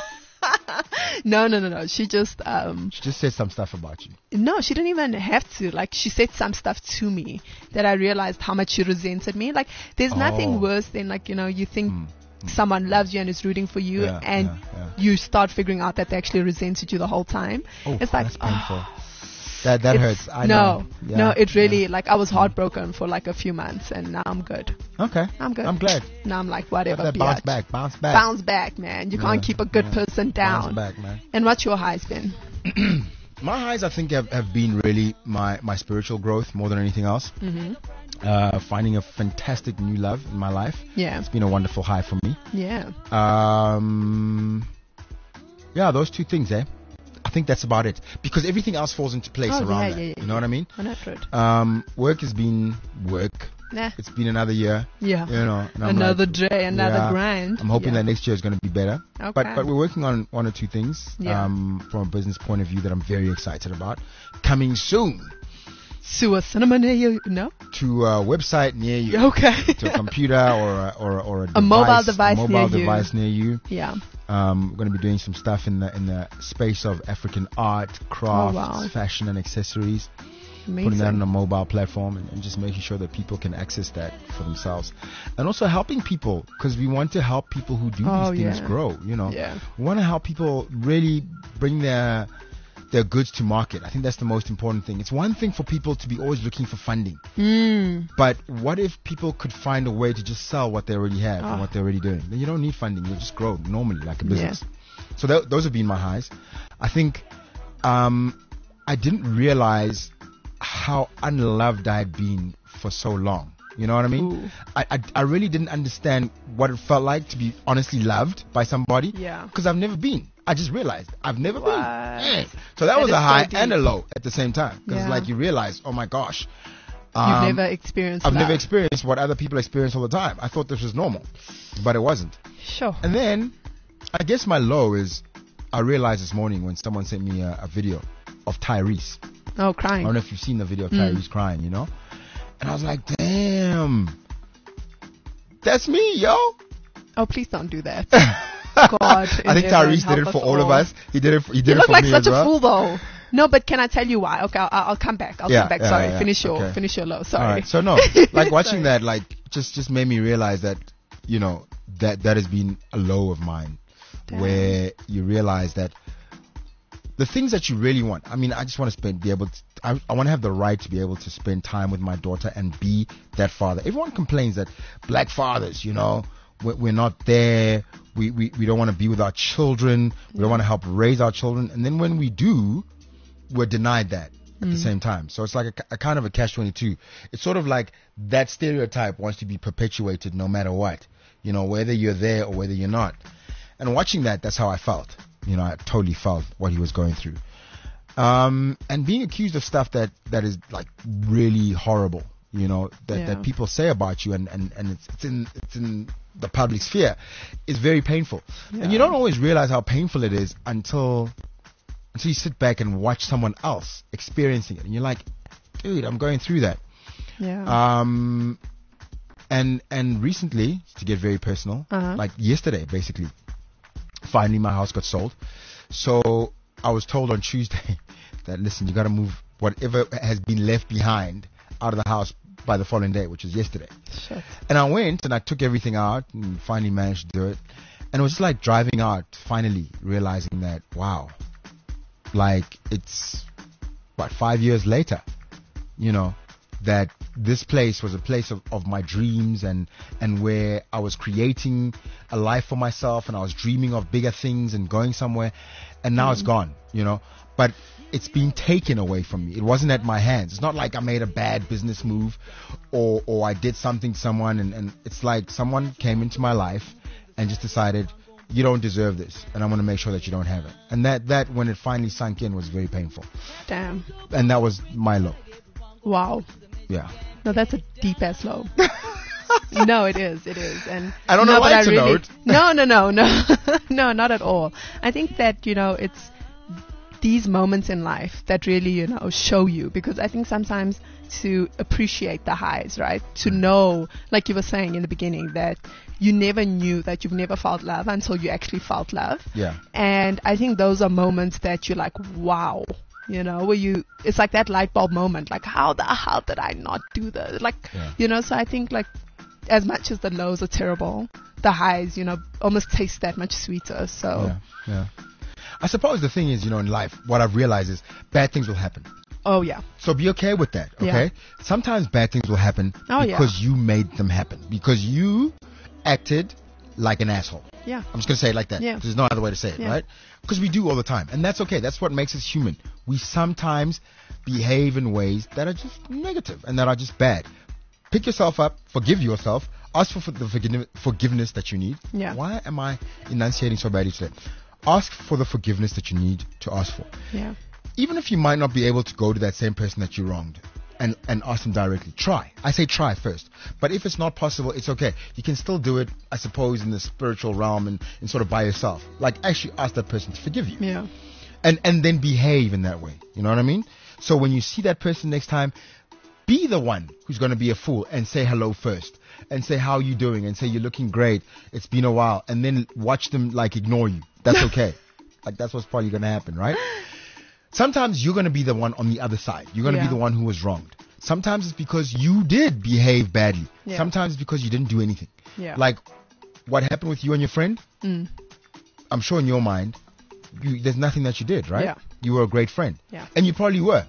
C: No, no, no, no. She just um
B: She just said some stuff about you.
C: no, she didn't even have to. Like, she said some stuff to me that I realized how much she resented me. Like, there's
B: Oh.
C: nothing worse than, like, you know, you think someone loves you and is rooting for you,
B: Yeah,
C: and
B: yeah, yeah.
C: you start figuring out that they actually resented you the whole time.
B: Oh,
C: it's like,
B: that's painful.
C: oh,
B: that that
C: it's-
B: hurts. I
C: no,
B: know. Yeah,
C: no, it really,
B: yeah.
C: like, I was heartbroken for, like, a few months, and now I'm good.
B: Okay.
C: I'm good.
B: I'm glad.
C: Now I'm like, whatever,
B: That bounce
C: biatch.
B: back. Bounce back.
C: Bounce back, man. You can't
B: Yeah,
C: keep a good
B: yeah.
C: person
B: Bounce
C: down.
B: back, man.
C: And what's your highs been?
B: My highs, I think, have, have been really my, my spiritual growth more than anything else.
C: Mm-hmm.
B: Uh, finding a fantastic new love in my life.
C: Yeah.
B: It's been a wonderful high for me.
C: Yeah.
B: Um, yeah, those two things, eh? I think that's about it. Because everything else falls into place
C: Oh,
B: around
C: yeah,
B: that.
C: yeah, yeah,
B: you know what I mean?
C: one hundred.
B: Um, work has been work.
C: Nah.
B: It's been another year.
C: Yeah.
B: You know. and I'm
C: Another
B: like,
C: day, another
B: yeah,
C: grind.
B: I'm hoping
C: Yeah.
B: that next year is going to be better.
C: Okay.
B: But but we're working on one or two things
C: Yeah.
B: um, from a business point of view that I'm very excited about. Coming soon
C: Sewer cinema near you? No?
B: to a website near you.
C: Okay.
B: To a computer or a, or a, or a,
C: A mobile
B: device,
C: device
B: a mobile
C: near you.
B: device near you.
C: Yeah.
B: Um, we're going to be doing some stuff in the in the space of African art, crafts,
C: Oh, wow.
B: fashion, and accessories.
C: Amazing.
B: Putting that on a mobile platform and, and just making sure that people can access that for themselves, and also helping people, because we want to help people who do
C: Oh,
B: these things
C: yeah.
B: grow. You know,
C: Yeah.
B: we want to help people really bring their their goods to market. I think that's the most important thing. It's one thing for people to be always looking for funding,
C: Mm.
B: but what if people could find a way to just sell what they already have
C: Oh.
B: and what they're already doing? Then you don't need funding. You just grow normally like a business. So th- those have been my highs. I think um, I didn't realize how unloved I had been for so long. You know what I mean?
C: Ooh.
B: I, I I really didn't understand what it felt like to be honestly loved by somebody.
C: Yeah.
B: Because I've never been. I just realized I've never
C: What?
B: been. Yeah. So that,
C: That
B: was
C: is
B: a
C: so
B: high
C: deep.
B: and a low at the same time. Because
C: Yeah.
B: like you realize, oh my gosh.
C: You've
B: um,
C: never experienced
B: I've
C: love.
B: never experienced what other people experience all the time. I thought this was normal, but it wasn't.
C: Sure.
B: And then, I guess my low is, I realized this morning when someone sent me a, a video of Tyrese.
C: Oh,
B: I
C: crying.
B: don't know if you've seen the video of
C: Mm.
B: Tyrese crying, you know? And I was like, damn, that's me, yo.
C: Oh, please don't do that. God. in
B: I think
C: heaven,
B: Tyrese did
C: help
B: it for
C: us
B: all of us. He did it. For, he did
C: You
B: it
C: look
B: for
C: like
B: me
C: such
B: as
C: a
B: well.
C: fool, though. No, but can I tell you why? Okay, I'll, I'll come back. I'll
B: Yeah,
C: come back.
B: yeah,
C: Sorry,
B: yeah,
C: finish your
B: okay.
C: finish your low.
B: All
C: Sorry.
B: right. So no, like watching
C: Sorry.
B: that, like just just made me realize that, you know, that that has been a low of mine,
C: Damn.
B: where you realize that the things that you really want. I mean, I just want to spend, be able to. I, I want to have the right to be able to spend time with my daughter and be that father. Everyone complains that black fathers, you know, we're, we're not there. We, we, we don't want to be with our children. We don't want to help raise our children. And then when we do, we're denied that at the same time. So it's like a, a kind of a catch twenty-two. It's sort of like that stereotype wants to be perpetuated no matter what, you know, whether you're there or whether you're not. And watching that, that's how I felt. You know, I totally felt what he was going through. Um, and being accused of stuff that, that is like really horrible, you know, that,
C: Yeah.
B: that people say about you and, and, and it's, it's in, it's in the public sphere is very painful. And you
C: Yeah.
B: don't always realize how painful it is until, until you sit back and watch someone else experiencing it. And you're like, dude, I'm going through that.
C: Yeah.
B: Um, and, and recently, to get very personal,
C: Uh-huh.
B: like yesterday, basically, finally my house got sold. So I was told on Tuesday that, listen, you got to move whatever has been left behind out of the house by the following day, which was yesterday.
C: Shit.
B: And I went and I took everything out and finally managed to do it. And it was just like driving out, finally realizing that, wow, like it's, what, five years later, you know, that this place was a place of, of my dreams and, and where I was creating a life for myself and I was dreaming of bigger things and going somewhere. And now it's gone, you know, but it's been taken away from me. It wasn't at my hands. It's not like I made a bad business move or, or I did something to someone and, and it's like someone came into my life and just decided, you don't deserve this and I'm going to make sure that you don't have it. And that, that when it finally sunk in was very painful.
C: Damn.
B: And that was my low.
C: Wow.
B: Yeah.
C: No, that's a deep ass low. No, it is. It is. And
B: I don't
C: no,
B: know
C: but
B: why
C: I
B: it's a
C: really,
B: note.
C: No, no, no, no, no, not at all. I think that you know it's these moments in life that really you know show you, because I think sometimes to appreciate the highs, right? To know, like you were saying in the beginning, that you never knew that you've never felt love until you actually felt love.
B: Yeah.
C: And I think those are moments that you're like, wow. You know, where you, it's like that light bulb moment, like how the hell did I not do this? Like,
B: Yeah.
C: you know, so I think like as much as the lows are terrible, the highs, you know, almost taste that much sweeter. So,
B: Yeah. Yeah. I suppose the thing is, you know, in life, what I've realized is bad things will happen.
C: oh yeah.
B: So be okay with that, okay?
C: Yeah.
B: Sometimes bad things will happen
C: Oh, yeah.
B: because you made them happen. Because you acted like an asshole.
C: Yeah.
B: I'm just going to say it like that.
C: Yeah.
B: There's no other way to say it,
C: Yeah.
B: right? Because we do all the time. And that's okay. That's what makes us human. We sometimes behave in ways that are just negative and that are just bad. Pick yourself up, forgive yourself, ask for, for the forgive- forgiveness that you need.
C: Yeah.
B: Why am I enunciating so badly today? Ask for the forgiveness that you need to ask for.
C: Yeah.
B: Even if you might not be able to go to that same person that you wronged and, and ask them directly. Try. I say try first. But if it's not possible, it's okay. You can still do it, I suppose, in the spiritual realm and, and sort of by yourself. Like, actually ask that person to forgive you.
C: Yeah.
B: And, and then behave in that way. You know what I mean? So when you see that person next time, be the one who's going to be a fool and say hello first. And say, how you doing? And say, you're looking great. It's been a while. And then watch them, like, ignore you. That's okay. Like, that's what's probably going to happen, right? Sometimes you're going to be the one on the other side. You're going to
C: Yeah.
B: be the one who was wronged. Sometimes it's because you did behave badly.
C: Yeah.
B: Sometimes it's because you didn't do anything.
C: Yeah.
B: Like what happened with you and your friend,
C: Mm.
B: I'm sure in your mind, you, there's nothing that you did, right?
C: Yeah.
B: You were a great friend.
C: Yeah.
B: And you probably were.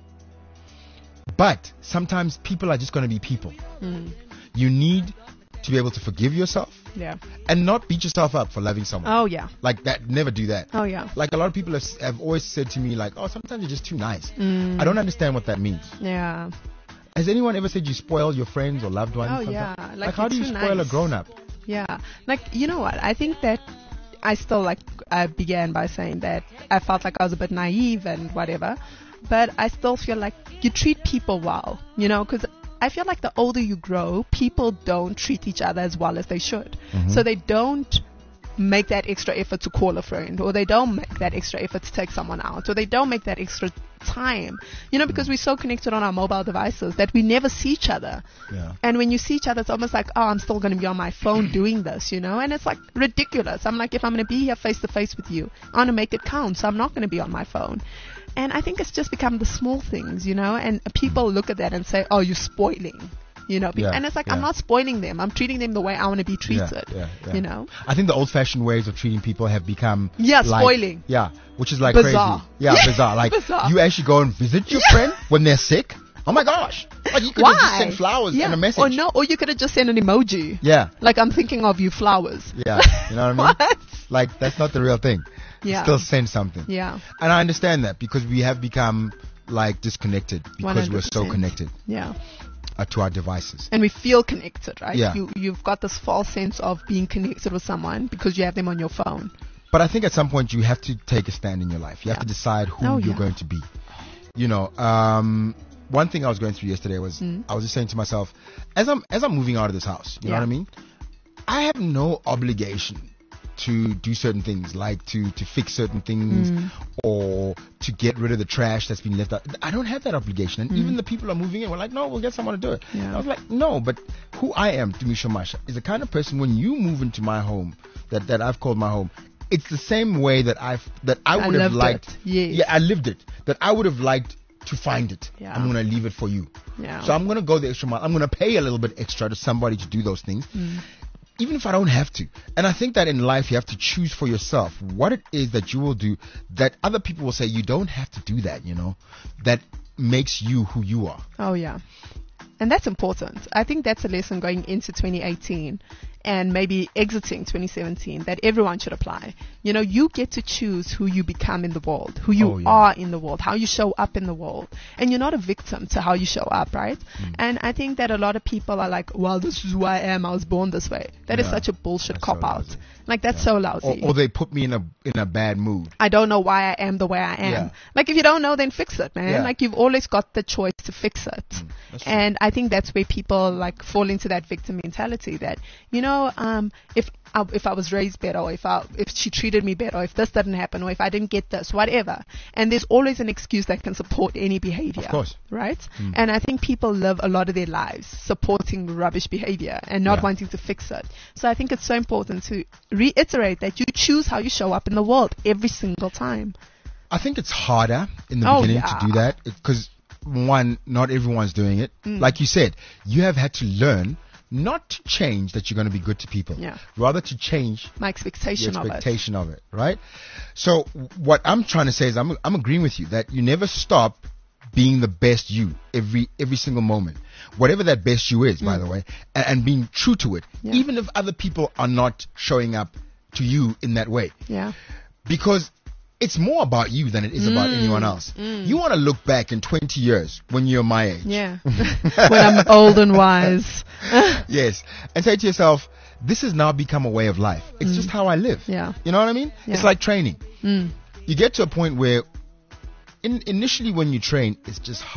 B: But sometimes people are just going to be people.
C: Mm.
B: You need to be able to forgive yourself
C: Yeah.
B: and not beat yourself up for loving someone.
C: Oh yeah.
B: Like that, never do that.
C: Oh yeah.
B: Like a lot of people have, have always said to me, like, oh, sometimes you're just too nice.
C: Mm.
B: I don't understand what that means.
C: Yeah.
B: Has anyone ever said you spoil your friends or loved ones?
C: Oh,
B: sometimes?
C: yeah.
B: Like,
C: Like,
B: how
C: you're
B: do you
C: too
B: spoil
C: nice.
B: a grown up?
C: Yeah. Like, you know what? I think that I still, like, I began by saying that I felt like I was a bit naive and whatever, but I still feel like you treat people well, you know, because I feel like the older you grow, people don't treat each other as well as they should.
B: Mm-hmm.
C: So they don't make that extra effort to call a friend, or they don't make that extra effort to take someone out, or they don't make that extra time, you know, because we're so connected on our mobile devices that we never see each other.
B: Yeah.
C: And when you see each other, it's almost like, oh, I'm still going to be on my phone doing this, you know, and it's like ridiculous. I'm like, if I'm going to be here face to face with you, I want to make it count, so I'm not going to be on my phone. And I think it's just become the small things, you know, and people look at that and say, oh, you're spoiling, you know,
B: Yeah,
C: and it's like,
B: yeah.
C: I'm not spoiling them. I'm treating them the way I want to be treated,
B: yeah, yeah.
C: you know.
B: I think the old-fashioned ways of treating people have become
C: Yeah,
B: like-
C: spoiling.
B: Yeah, which is like
C: Bizarre.
B: crazy. Yeah, bizarre. Like
C: Bizarre.
B: you actually go and visit your friend when they're sick. Oh my gosh! Like you could have just
C: Why?
B: sent flowers
C: yeah.
B: and a message.
C: Or no, or you could have just sent an emoji.
B: Yeah,
C: Like, I'm thinking of you, flowers.
B: yeah. You know what I mean?
C: What?
B: Like that's not the real thing.
C: Yeah.
B: Still send something.
C: Yeah.
B: And I understand that because we have become like disconnected because we're so
C: one hundred percent.
B: connected
C: Yeah.
B: uh, to our devices.
C: And we feel connected, right?
B: Yeah.
C: You, you've got this false sense of being connected with someone because you have them on your phone.
B: But I think at some point you have to take a stand in your life. You have
C: Yeah.
B: to decide who
C: Oh,
B: you're
C: yeah.
B: going to be. You know, um, one thing I was going through yesterday was
C: Mm.
B: I was just saying to myself, as I'm as I'm moving out of this house, you know
C: Yeah.
B: what I mean? I have no obligation to do certain things, like to to fix certain things
C: Mm.
B: or to get rid of the trash that's been left out. I don't have that obligation. And
C: Mm.
B: even the people who are moving in were like, no, we'll get someone to do it.
C: Yeah.
B: I was like, no, but who I am, Tumisha Masha, is the kind of person when you move into my home that, that I've called my home, it's the same way that I've that I
C: I
B: would have
C: lived
B: liked.
C: it. Yes.
B: Yeah, I lived it. That I would have liked to find it.
C: Yeah.
B: I'm gonna leave it for you.
C: Yeah.
B: So I'm gonna go the extra mile. I'm gonna pay a little bit extra to somebody to do those things.
C: Mm.
B: Even if I don't have to. And I think that in life you have to choose for yourself what it is that you will do that other people will say you don't have to do that, you know, that makes you who you are.
C: Oh, yeah. And that's important. I think that's a lesson going into twenty eighteen and maybe exiting twenty seventeen that everyone should apply. You know, you get to choose who you become in the world, who you
B: Oh, yeah.
C: are in the world, how you show up in the world. And you're not a victim to how you show up, right?
B: Mm.
C: And I think that a lot of people are like, well, this is who I am. I was born this way. That is
B: Yeah.
C: such a bullshit
B: That's so
C: cop out.
B: lousy.
C: Like, that's
B: Yeah.
C: so lousy.
B: Or, or they put me in a in a bad mood.
C: I don't know why I am the way I am.
B: Yeah.
C: Like, if you don't know, then fix it, man.
B: Yeah.
C: Like, you've always got the choice to fix it.
B: That's true.
C: And I think that's where people like fall into that victim mentality that, you know, um, if I, if I was raised better, or if I, if she treated me better, or if this didn't happen, or if I didn't get this, whatever. And there's always an excuse that can support any behavior.
B: Of course.
C: Right?
B: Mm.
C: And I think people live a lot of their lives supporting rubbish behavior and not
B: Yeah.
C: wanting to fix it. So I think it's so important to reiterate that you choose how you show up in the world every single time.
B: I think it's harder in the
C: Oh,
B: beginning
C: yeah.
B: to do that because one, not everyone's doing it.
C: Mm.
B: Like you said, you have had to learn not to change that you're going to be good to people,
C: Yeah.
B: rather to change
C: My
B: the
C: expectation,
B: expectation of it. right? So what I'm trying to say is I'm I'm agreeing with you that you never stop being the best you every every single moment, whatever that best you is, by the way, and, and being true to it,
C: Yeah.
B: even if other people are not showing up to you in that way,
C: of it. Yeah.
B: because it's more about you than it is about
C: Mm,
B: anyone else.
C: mm.
B: You want to look back in twenty years when you're my age.
C: Yeah. When I'm old and wise.
B: Yes. And say to yourself, this has now become a way of life. It's
C: Mm.
B: just how I live.
C: Yeah.
B: You know what I mean?
C: Yeah.
B: It's like training.
C: Mm.
B: You get to a point where in, initially when you train, it's just hard.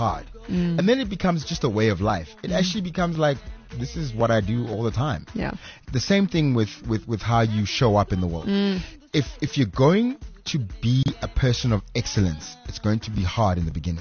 C: Mm.
B: And then it becomes just a way of life. It actually becomes like, this is what I do all the time.
C: Yeah.
B: The same thing with, with, with how you show up in the world.
C: Mm.
B: If if you're going to be a person of excellence, it's going to be hard in the beginning.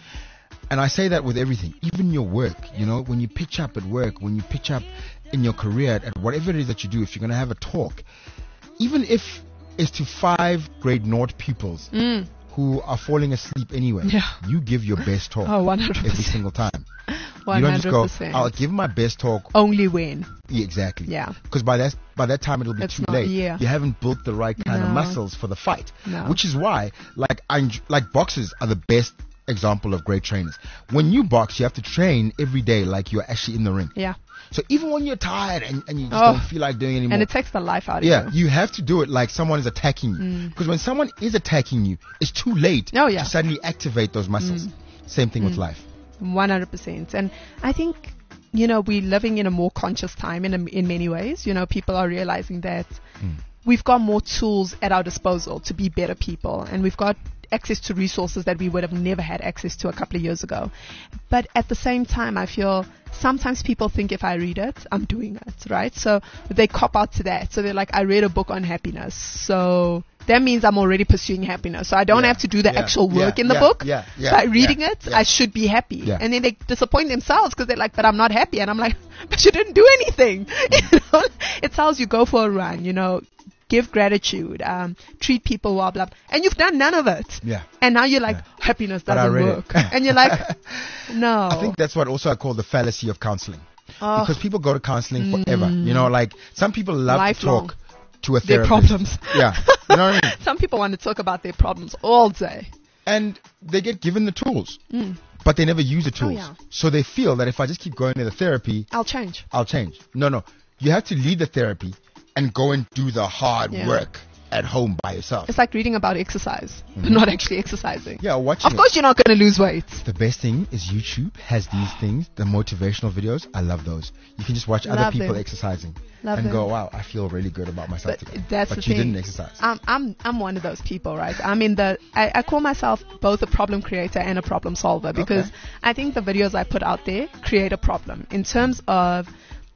B: And I say that with everything, even your work. You know, when you pitch up at work, when you pitch up in your career, at whatever it is that you do, if you're going to have a talk, even if it's to five grade naught pupils
C: Mm.
B: who are falling asleep anyway,
C: Yeah.
B: you give your best talk
C: Oh, one hundred
B: every
C: percent.
B: single time.
C: one
B: You don't
C: hundred
B: just go,
C: percent.
B: I'll give my best talk.
C: Only when.
B: Yeah, exactly.
C: Yeah.
B: Because by that by that time it'll be
C: It's
B: too
C: not-
B: late.
C: yeah.
B: You haven't built the right kind of
C: No.
B: muscles for the fight.
C: No.
B: Which is why, like, I, like boxers are the best example of great trainers. When you box, you have to train every day like you're actually in the ring.
C: Yeah.
B: So even when you're tired and, and you just
C: Oh.
B: don't feel like doing it anymore,
C: And it takes the life out of
B: yeah,
C: you.
B: you have to do it like someone is attacking you.
C: Mm.
B: Because when someone is attacking you, it's too late
C: Oh, yeah.
B: to suddenly activate those muscles. Same thing with life.
C: one hundred percent. And I think, you know, we're living in a more conscious time in, a, in many ways. You know, people are realizing that we've got more tools at our disposal to be better people. And we've got access to resources that we would have never had access to a couple of years ago. But at the same time, I feel sometimes people think if I read it, I'm doing it, right? So they cop out to that. So they're like, I read a book on happiness. So that means I'm already pursuing happiness. So I don't
B: Yeah,
C: have to do the
B: yeah,
C: actual work
B: yeah,
C: in the
B: yeah,
C: book.
B: yeah, yeah,
C: By reading
B: yeah,
C: it,
B: yeah.
C: I should be happy.
B: Yeah.
C: And then they disappoint themselves because they're like, but I'm not happy. And I'm like, but you didn't do anything. You know? It tells you go for a run, you know, give gratitude, um, treat people well, blah, blah. And you've done none of it.
B: Yeah.
C: And now you're like,
B: Yeah.
C: happiness
B: But I
C: doesn't
B: read it.
C: work. And you're like, no.
B: I think that's what also I call the fallacy of counseling.
C: Oh.
B: Because people go to counseling forever. You know, like some people love
C: Lifelong.
B: to talk to a
C: Their
B: therapist.
C: problems.
B: Yeah. You know what I mean?
C: Some people want to talk about their problems all day.
B: And they get given the tools. But they never use the tools.
C: Mm. Oh, yeah.
B: So they feel that if I just keep going to the therapy,
C: I'll change.
B: I'll change. No, no. You have to leave the therapy and go and do the hard
C: Yeah.
B: work at home by yourself.
C: It's like reading about exercise, but not actually exercising.
B: Yeah, watching
C: Of course, you're not going to lose weight.
B: it. The best thing is YouTube has these things, the motivational videos. I love those. You can just watch other
C: Love
B: people
C: them.
B: exercising
C: Love
B: and
C: them.
B: go, wow, I feel really good about myself
C: But
B: today.
C: that's
B: but
C: the
B: you
C: thing.
B: didn't exercise.
C: I'm I'm I'm one of those people, right? I'm in the I, I call myself both a problem creator and a problem solver because
B: Okay.
C: I think the videos I put out there create a problem in terms of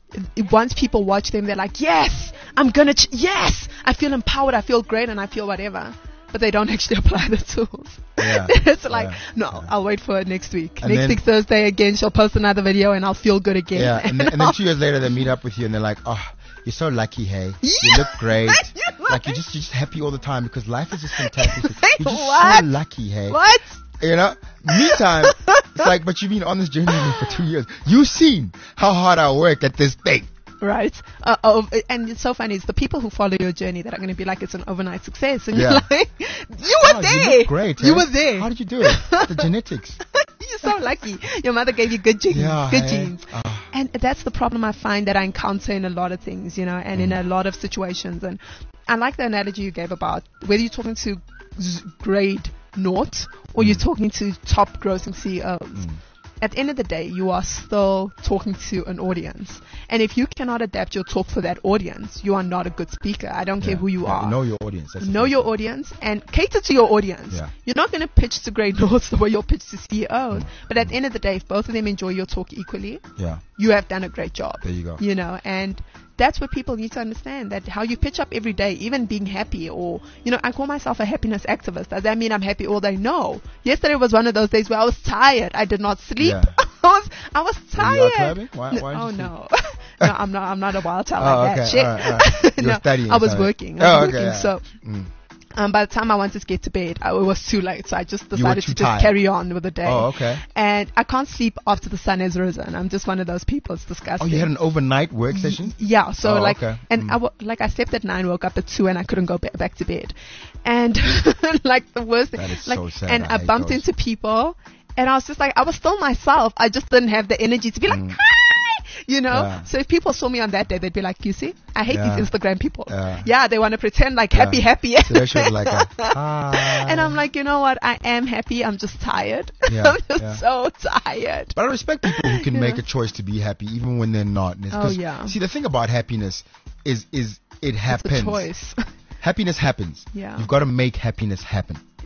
C: once people watch them, they're like, yes, I'm gonna, ch- yes, I feel empowered, I feel great, and I feel whatever. But they don't actually apply the tools.
B: Yeah.
C: It's like,
B: Yeah.
C: no,
B: Yeah.
C: I'll wait for it next week.
B: And
C: next
B: then-
C: week Thursday again, she'll post another video, and I'll feel good again.
B: Yeah, and then, and then two years later they meet up with you and they're like, oh, you're so lucky, hey. You look great.
C: You're
B: Like you're just you're just happy all the time because life is just fantastic.
C: Like,
B: You're just
C: what?
B: so lucky, hey.
C: What?
B: You know? Meantime, it's like, but you've been on this journey with me for two years. You've seen how hard I work at this thing.
C: Right. Uh, oh, and it's so funny. It's the people who follow your journey that are going to be like, it's an overnight success. And
B: Yeah.
C: you're like, you were
B: Oh,
C: there.
B: you look great.
C: You
B: hey.
C: were there.
B: How did you do it? The genetics.
C: You're so lucky. Your mother gave you good genes.
B: Yeah,
C: good
B: hey.
C: genes.
B: Ah.
C: And that's the problem I find that I encounter in a lot of things, you know, and in a lot of situations. And I like the analogy you gave about whether you're talking to z- grade naught or you're talking to top grossing C E Os. At the end of the day, you are still talking to an audience. And if you cannot adapt your talk for that audience, you are not a good speaker. I don't care
B: Yeah,
C: who you
B: yeah,
C: are.
B: Know your audience. That's the
C: Know
B: first
C: your
B: thing.
C: audience and cater to your audience.
B: Yeah.
C: You're not going to pitch to grade noughts the way you'll pitch to C E Os. But at the end of the day, if both of them enjoy your talk equally,
B: Yeah.
C: you have done a great job.
B: There you go.
C: You know, and that's what people need to understand, that how you pitch up every day, even being happy, or, you know, I call myself a happiness activist. Does that mean I'm happy all day? No. Yesterday was one of those days where I was tired. I did not sleep.
B: Yeah.
C: I was, I was
B: Were you out
C: tired.
B: clubbing? Why-
C: No-
B: why didn't
C: oh
B: you
C: no. no, I'm not, I'm not a wild child
B: Oh,
C: like
B: okay.
C: that. Shit.
B: All right, all right. You were
C: no,
B: studying
C: I was
B: something.
C: working. I
B: Oh,
C: was
B: okay,
C: working.
B: yeah.
C: So,
B: Mm.
C: Um, by the time I wanted to get to bed, I, it was too late. So I just
B: You were
C: decided
B: too
C: to just
B: tired.
C: carry on with the day.
B: Oh, okay.
C: And I can't sleep after the sun has risen. I'm just one of those people. It's
B: Oh,
C: disgusting.
B: you had an overnight work session?
C: Yeah, so
B: Oh,
C: like,
B: okay.
C: and
B: Mm.
C: I w- like I slept at nine, woke up at two, and I couldn't go ba- back to bed. And like the worst thing,
B: That is
C: like,
B: so sad.
C: and
B: I
C: I,
B: hate
C: bumped
B: those.
C: into people, and I was just like, I was still myself. I just didn't have the energy to be like, hi, you know.
B: Mm. Yeah.
C: So if people saw me on that day, they'd be like, you see, I hate
B: Yeah.
C: these Instagram people.
B: Yeah.
C: Yeah, they want to pretend like happy,
B: Yeah.
C: happy.
B: So they should like a, hi.
C: And I'm like, you know what? I am happy. I'm just tired.
B: Yeah,
C: I'm just
B: yeah.
C: so tired.
B: But I respect people who can
C: Yeah.
B: make a choice to be happy even when they're not. And it's
C: Oh,
B: 'cause-
C: yeah.
B: See, the thing about happiness is is it
C: It's
B: happens.
C: a choice.
B: Happiness happens.
C: Yeah.
B: You've got to make happiness happen.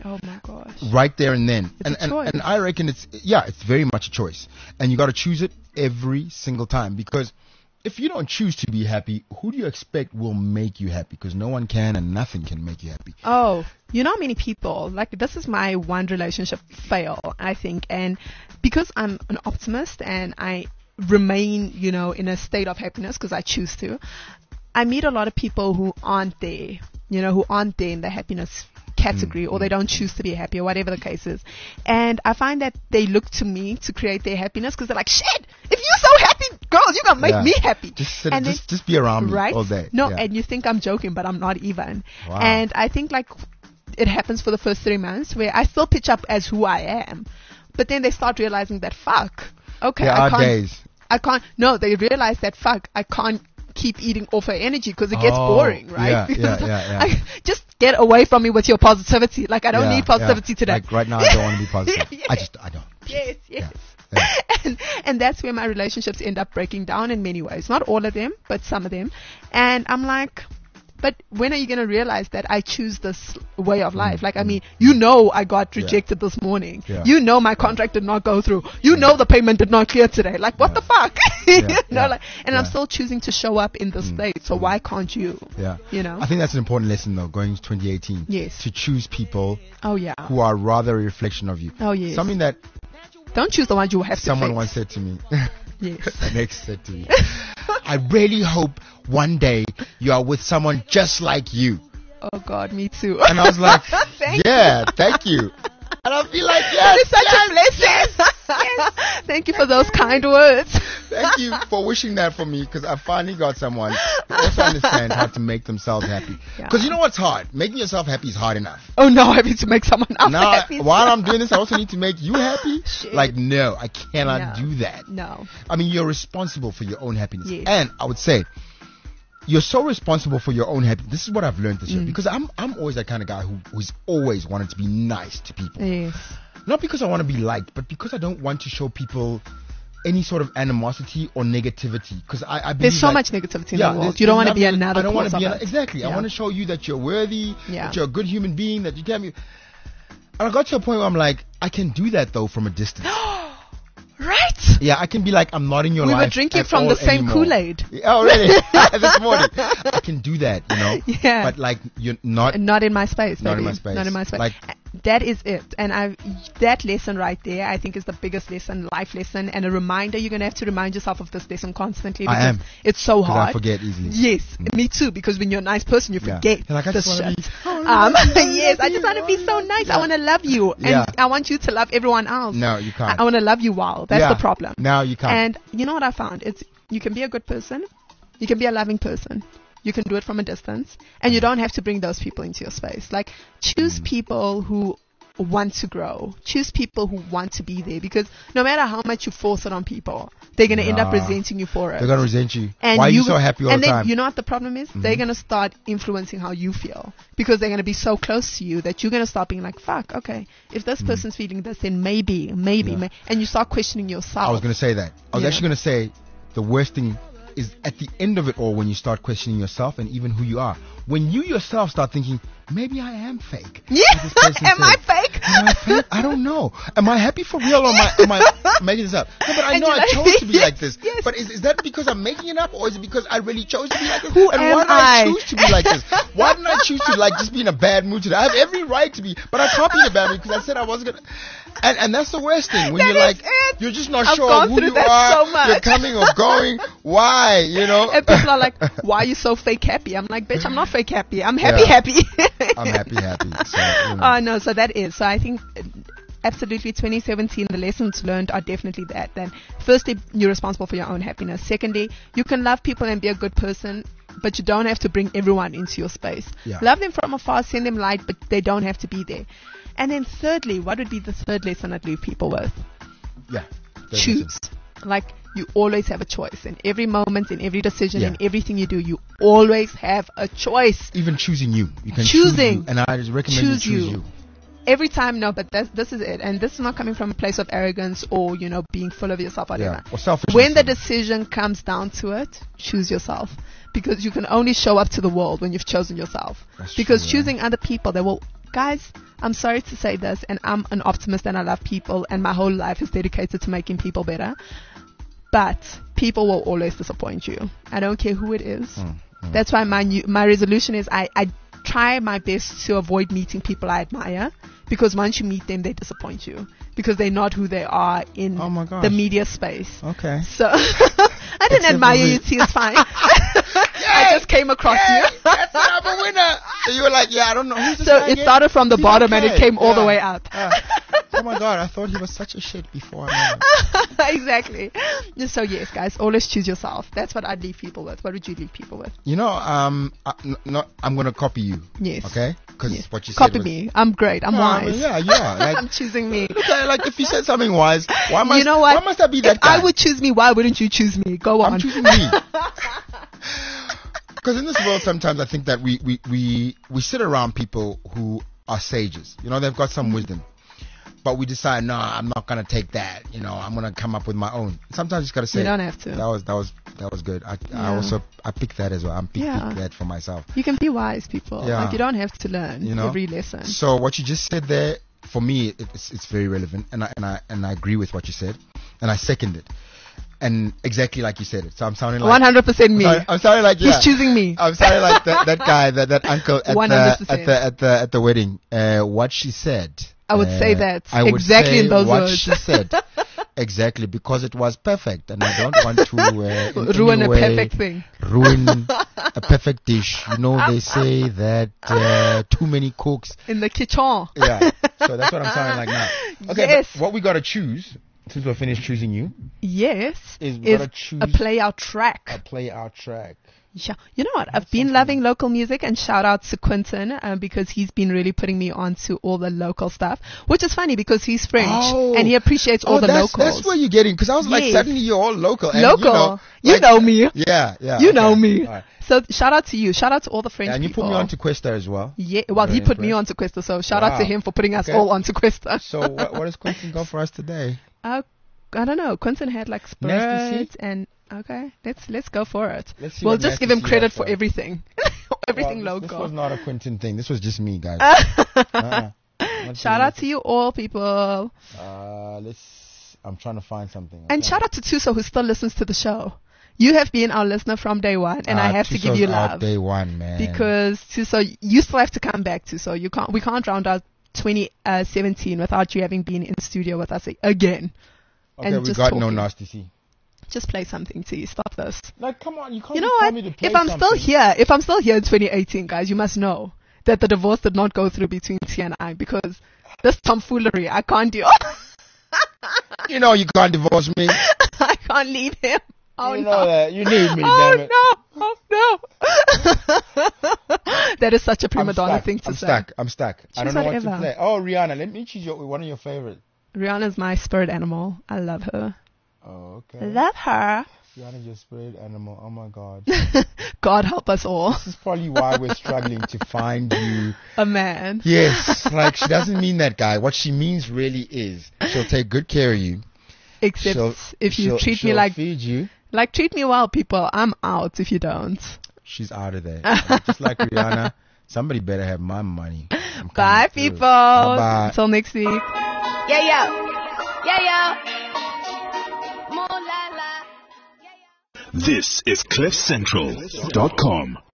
C: Oh my gosh.
B: Right there and then.
C: It's
B: and,
C: a
B: and,
C: choice.
B: and I reckon it's, yeah, it's very much a choice. And you got to choose it every single time, because if you don't choose to be happy, who do you expect will make you happy? Because no one can and nothing can make you happy.
C: Oh, you know how many people, like, this is my one relationship fail, I think. And because I'm an optimist and I remain, you know, in a state of happiness because I choose to, I meet a lot of people who aren't there, you know, who aren't there in the happiness category, or they don't choose to be happy, or whatever the case is. And I find that they look to me to create their happiness because they're like, shit, if you're so happy, girls, you're going to make
B: Yeah.
C: me happy.
B: Just sit,
C: And
B: just, just be around me
C: Right?
B: all day.
C: No,
B: Yeah.
C: and you think I'm joking, but I'm not even.
B: Wow.
C: And I think, like, it happens for the first three months where I still pitch up as who I am. But then they start realizing that, fuck, okay,
B: There
C: I
B: are
C: can't,
B: days.
C: I can't, no, they realize that, fuck, I can't keep eating off her energy because it gets
B: Oh,
C: boring, right?
B: yeah,
C: Because
B: yeah, yeah, yeah.
C: I, just get away from me with your positivity. Like, I don't
B: Yeah,
C: need positivity
B: yeah.
C: today.
B: Like right now, I don't want to be positive.
C: Yeah.
B: I just, I don't.
C: Yes, yes.
B: Yeah.
C: and, and that's where my relationships end up breaking down in many ways. Not all of them, but some of them. And I'm like, but when are you going to realize that I choose this way of life? Like, I mean, you know I got rejected this morning.
B: Yeah.
C: You know my contract did not go through. You know the payment did not clear today. Like, what
B: Yeah.
C: the fuck? you
B: Yeah,
C: know,
B: yeah,
C: like, and I'm
B: yeah.
C: still choosing to show up in this state. So why can't you?
B: Yeah.
C: You know?
B: I think that's an important lesson, though, going into twenty eighteen.
C: Yes.
B: To choose people
C: Oh, yeah.
B: who are rather a reflection of you.
C: Oh, yes.
B: Something that
C: Don't choose the ones you have to
B: someone
C: fix.
B: once said to me.
C: Yes.
B: An ex said to me, I really hope one day you are with someone just like you.
C: Oh, God, me too.
B: And I was like,
C: Thank
B: yeah, thank you. And I'll be like, yes,
C: It's such
B: yes,
C: a blessing. Thank you for those kind words.
B: thank you for wishing that for me, because I finally got someone who also understands how to make themselves happy.
C: Yeah.
B: Because you know what's hard? Making yourself happy is hard enough.
C: Oh no, I need to make someone else
B: Now,
C: happy.
B: while I'm doing this, I also need to make you happy.
C: Shit.
B: Like, no, I cannot
C: No.
B: do that.
C: No.
B: I mean, you're responsible for your own happiness.
C: Yes.
B: And I would say, you're so responsible for your own happiness. This is what I've learned this year.
C: Mm.
B: Because I'm I'm always that kind of guy who, who's always wanted to be nice to people.
C: Yes.
B: Not because I want to be liked, but because I don't want to show people any sort of animosity or negativity. Because I, I believe
C: There's so
B: like-
C: much negativity in
B: yeah,
C: the world.
B: there's-
C: You don't
B: there's
C: want to be
B: nothing that-
C: another
B: I don't want
C: cause
B: to be
C: of
B: an,
C: it.
B: exactly. I
C: Yeah.
B: want to show you that you're worthy,
C: Yeah.
B: that you're a good human being, that you can be. And I got to a point where I'm like, I can do that though from a distance.
C: Right?
B: Yeah, I can be like, I'm not in your
C: We
B: life.
C: were drinking
B: at
C: from
B: all
C: the same
B: anymore.
C: Kool-Aid.
B: Oh, really? This morning. I can do that, you know?
C: Yeah.
B: But like, you're not.
C: Not in my space,
B: Not in
C: baby.
B: my space.
C: Not in my space.
B: Like-
C: that is it. And I, that lesson right there, I think is the biggest lesson, life lesson, and a reminder. You're going to have to remind yourself of this lesson constantly
B: I
C: because
B: am.
C: it's so
B: 'Cause
C: hard.
B: I forget easily.
C: Yes, me too. Because when you're a nice person, you
B: Yeah.
C: forget
B: You're like, I
C: this
B: just wanna
C: shit.
B: be- I wanna
C: um,
B: love you, I wanna
C: yes,
B: love
C: I just
B: you,
C: want to be
B: I
C: so
B: wanna-
C: nice.
B: Yeah.
C: I want to love you, and
B: Yeah.
C: I want you to love everyone else.
B: No, you can't.
C: I, I want to love you well. That's
B: Yeah.
C: the problem.
B: No, you can't.
C: And you know what I found? It's you can be a good person, you can be a loving person. You can do it from a distance, and you don't have to bring those people into your space. Like, choose
B: Mm.
C: people who want to grow. Choose people who want to be there, because no matter how much you force it on people, they're going to end up
B: Yeah.
C: resenting you for it.
B: They're going to resent you.
C: And
B: Why are you so happy all
C: and
B: the
C: then
B: time?
C: you know what the problem is? They're going to start influencing how you feel, because they're going to be so close to you that you're going to start being like, fuck, okay, if this person's feeling this, then maybe, maybe,
B: Mm. Yeah.
C: may-, and you start questioning yourself.
B: I was going to say that. I was
C: Yeah.
B: actually going to say the worst thing is at the end of it all, when you start questioning yourself and even who you are. When you yourself start thinking, maybe I am fake.
C: Yeah,
B: Like this person
C: am I
B: said.
C: fake?
B: Am I fake? I don't know. Am I happy for real, or am I, am I making this up? No, but I
C: And
B: know
C: you're
B: I
C: like,
B: chose to be
C: yes,
B: like this.
C: yes.
B: But is, is that because I'm making it up, or is it because I really chose to be like this?
C: Who
B: and
C: am
B: why did I?
C: I?
B: choose to be like this? Why didn't I choose to like just be in a bad mood today? I have every right to be, but I can't be in a bad mood because I said I wasn't gonna. And and that's the worst thing, when
C: That
B: you're
C: is
B: like,
C: it.
B: you're just not
C: I've
B: sure
C: gone
B: who
C: through
B: you
C: that
B: are.
C: so much.
B: You're coming or going. Why? You know.
C: And people are like, why are you so fake happy? I'm like, bitch, I'm not fake happy. I'm happy
B: Yeah.
C: happy.
B: I'm happy, happy. So, you know.
C: Oh, no, so that is. So I think uh, absolutely twenty seventeen, the lessons learned are definitely that. Then firstly, you're responsible for your own happiness. Secondly, you can love people and be a good person, but you don't have to bring everyone into your space.
B: Yeah.
C: Love them from afar, send them light, but they don't have to be there. And then thirdly, what would be the third lesson I'd leave people with?
B: yeah. Third
C: Choose.
B: lesson.
C: Like, you always have a choice. In every moment, in every decision,
B: Yeah.
C: in everything you do, you always have a choice.
B: Even choosing you. You can
C: Choosing.
B: choose you. And I just recommend
C: Choose
B: you choose
C: you.
B: you.
C: Every time, no, but that's, this is it. And this is not coming from a place of arrogance or, you know, being full of yourself, whatever.
B: Yeah. Or selfishness.
C: When the
B: even.
C: decision comes down to it, choose yourself. Because you can only show up to the world when you've chosen yourself.
B: That's
C: because
B: true, yeah.
C: choosing other people, they will guys, I'm sorry to say this, and I'm an optimist and I love people, and my whole life is dedicated to making people better. But people will always disappoint you. I don't care who it is. Mm, mm. That's why my new, my resolution is I, I try my best to avoid meeting people I admire, because once you meet them, they disappoint you because they're not who they are in
B: oh my
C: the media space.
B: Okay.
C: So I didn't Except admire you, T. It's fine. I just came across
B: Yay!
C: you.
B: That's I'm a winner. So you were like, yeah, I don't know. Who's this
C: so
B: guy
C: it
B: again?
C: started from the
B: He's
C: bottom
B: okay.
C: and it came
B: yeah.
C: all the way up.
B: Yeah. Oh my God, I thought he was such a shit before I met him.
C: Exactly. So yes, guys, always choose yourself. That's what I'd leave people with. What would you leave people with?
B: You know, um, I, n- not, I'm gonna copy you.
C: Yes.
B: Okay. Because
C: yes.
B: what you
C: copy
B: said was,
C: me. I'm great. I'm
B: no,
C: wise.
B: I mean, yeah, yeah. Like,
C: I'm choosing me.
B: Okay, like if you said something wise, why must
C: you know what?
B: why must I be that
C: if
B: guy?
C: I would choose me, why wouldn't you choose me? Go on.
B: I'm choosing me. Because in this world, sometimes I think that we, we, we, we sit around people who are sages. You know, they've got some wisdom. But we decide, no, I'm not going to take that. You know, I'm going to come up with my own. Sometimes you just got to say,
C: you don't have to.
B: That was, that was, that was good. I,
C: Yeah.
B: I also, I picked that as well. I'm pick,
C: Yeah.
B: picked that for myself.
C: You can be wise, people.
B: Yeah.
C: Like, you don't have to learn
B: You know?
C: every lesson.
B: So what you just said there, for me, it, it's, it's very relevant. And I, and I, and I agree with what you said. And I second it. And exactly like you said it. So I'm sounding like
C: one hundred percent me.
B: I'm, sorry, I'm sorry, like yeah.
C: He's choosing me.
B: I'm sorry, like that, that guy, that, that uncle at
C: one
B: the,
C: hundred
B: at
C: percent.
B: the at the at the wedding. Uh, what she said.
C: I would
B: uh,
C: say that
B: I would
C: exactly
B: say
C: in those
B: what
C: words.
B: she said. Exactly, because it was perfect, and I don't want to uh, in
C: ruin
B: any
C: a
B: way
C: perfect thing.
B: Ruin a perfect dish. You know, they say that uh, too many cooks
C: in the kitchen.
B: Yeah. So that's what I'm sounding like now. Okay,
C: yes.
B: but what we gotta choose, since we're finished choosing you,
C: yes,
B: is we
C: is
B: gotta choose
C: a play out track.
B: a play out track.
C: Yeah. You know what? I've been loving local music, and shout out to Quentin um, because he's been really putting me on to all the local stuff, which is funny because he's French
B: Oh.
C: and he appreciates all
B: Oh,
C: the
B: that's,
C: locals.
B: that's where you're getting, because I was like,
C: Yes.
B: suddenly you're all local. And,
C: local.
B: You know,
C: You
B: like-
C: know me.
B: Yeah, yeah.
C: You
B: okay.
C: know me.
B: All right.
C: So shout out to you. Shout out to all the French
B: And you
C: people.
B: put me on to Questa as well.
C: Yeah, well,
B: Very
C: he put me
B: impressed.
C: on to Questa, so shout out to
B: Wow.
C: him for putting us
B: Okay.
C: all on to Questa.
B: So what, what does Quentin got for us today?
C: Uh, I don't know. Quentin had like
B: Nasty
C: spirits and okay, let's let's go for it.
B: Let's see
C: We'll
B: what
C: just
B: Nasty
C: give him
B: C
C: credit
B: has
C: for
B: us.
C: everything, everything
B: Well, this,
C: local.
B: This was not a Quentin thing. This was just me, guys. uh-uh. Let's
C: Shout
B: see,
C: out
B: let's
C: to you all, people,
B: see. Uh, let's. I'm trying to find something.
C: and
B: Okay.
C: shout out to Tuso who still listens to the show. You have been our listener from day one, and I
B: Ah,
C: have to give
B: Tuso's
C: you
B: out
C: love
B: Day one, man.
C: because Tuso, you still have to come back, Tuso. You can't. We can't round out twenty seventeen without you having been in studio with us again.
B: okay,
C: and
B: we
C: just
B: got no
C: talking.
B: nasty C.
C: Just play something, T. Stop this.
B: Like, come on, you can't
C: You know
B: just tell
C: what?
B: me to play
C: If I'm
B: something.
C: still here, if I'm still here in twenty eighteen, guys, you must know that the divorce did not go through between T and I because this tomfoolery, I can't do.
B: You know you can't divorce me.
C: I can't leave him. Oh
B: you
C: no.
B: know that. You need me,
C: Oh
B: damn it.
C: no. Oh no. That is such a prima
B: I'm
C: donna
B: stuck.
C: thing to
B: I'm
C: say.
B: stuck. I'm stuck. I
C: Choose
B: don't know what
C: whatever.
B: to play. Oh, Rihanna, let me choose your, one of your favorites.
C: Rihanna's my spirit animal. I love her.
B: Oh, okay.
C: Love her.
B: Rihanna's your spirit animal. Oh my God.
C: God help us all.
B: This is probably why we're struggling to find you.
C: A man.
B: Yes, like she doesn't mean that guy. What she means really is she'll take good care of you.
C: Except
B: She'll-
C: if you
B: she'll-
C: treat me
B: she'll
C: like
B: feed you.
C: like treat me well, people. I'm out if you don't.
B: She's out of there. Just like Rihanna, somebody better have my money. I'm coming
C: Bye,
B: through.
C: people.
B: Bye-bye.
C: Until next week.
D: Yeah, yo. Yeah, yo. More la la.
A: This is cliff central dot com.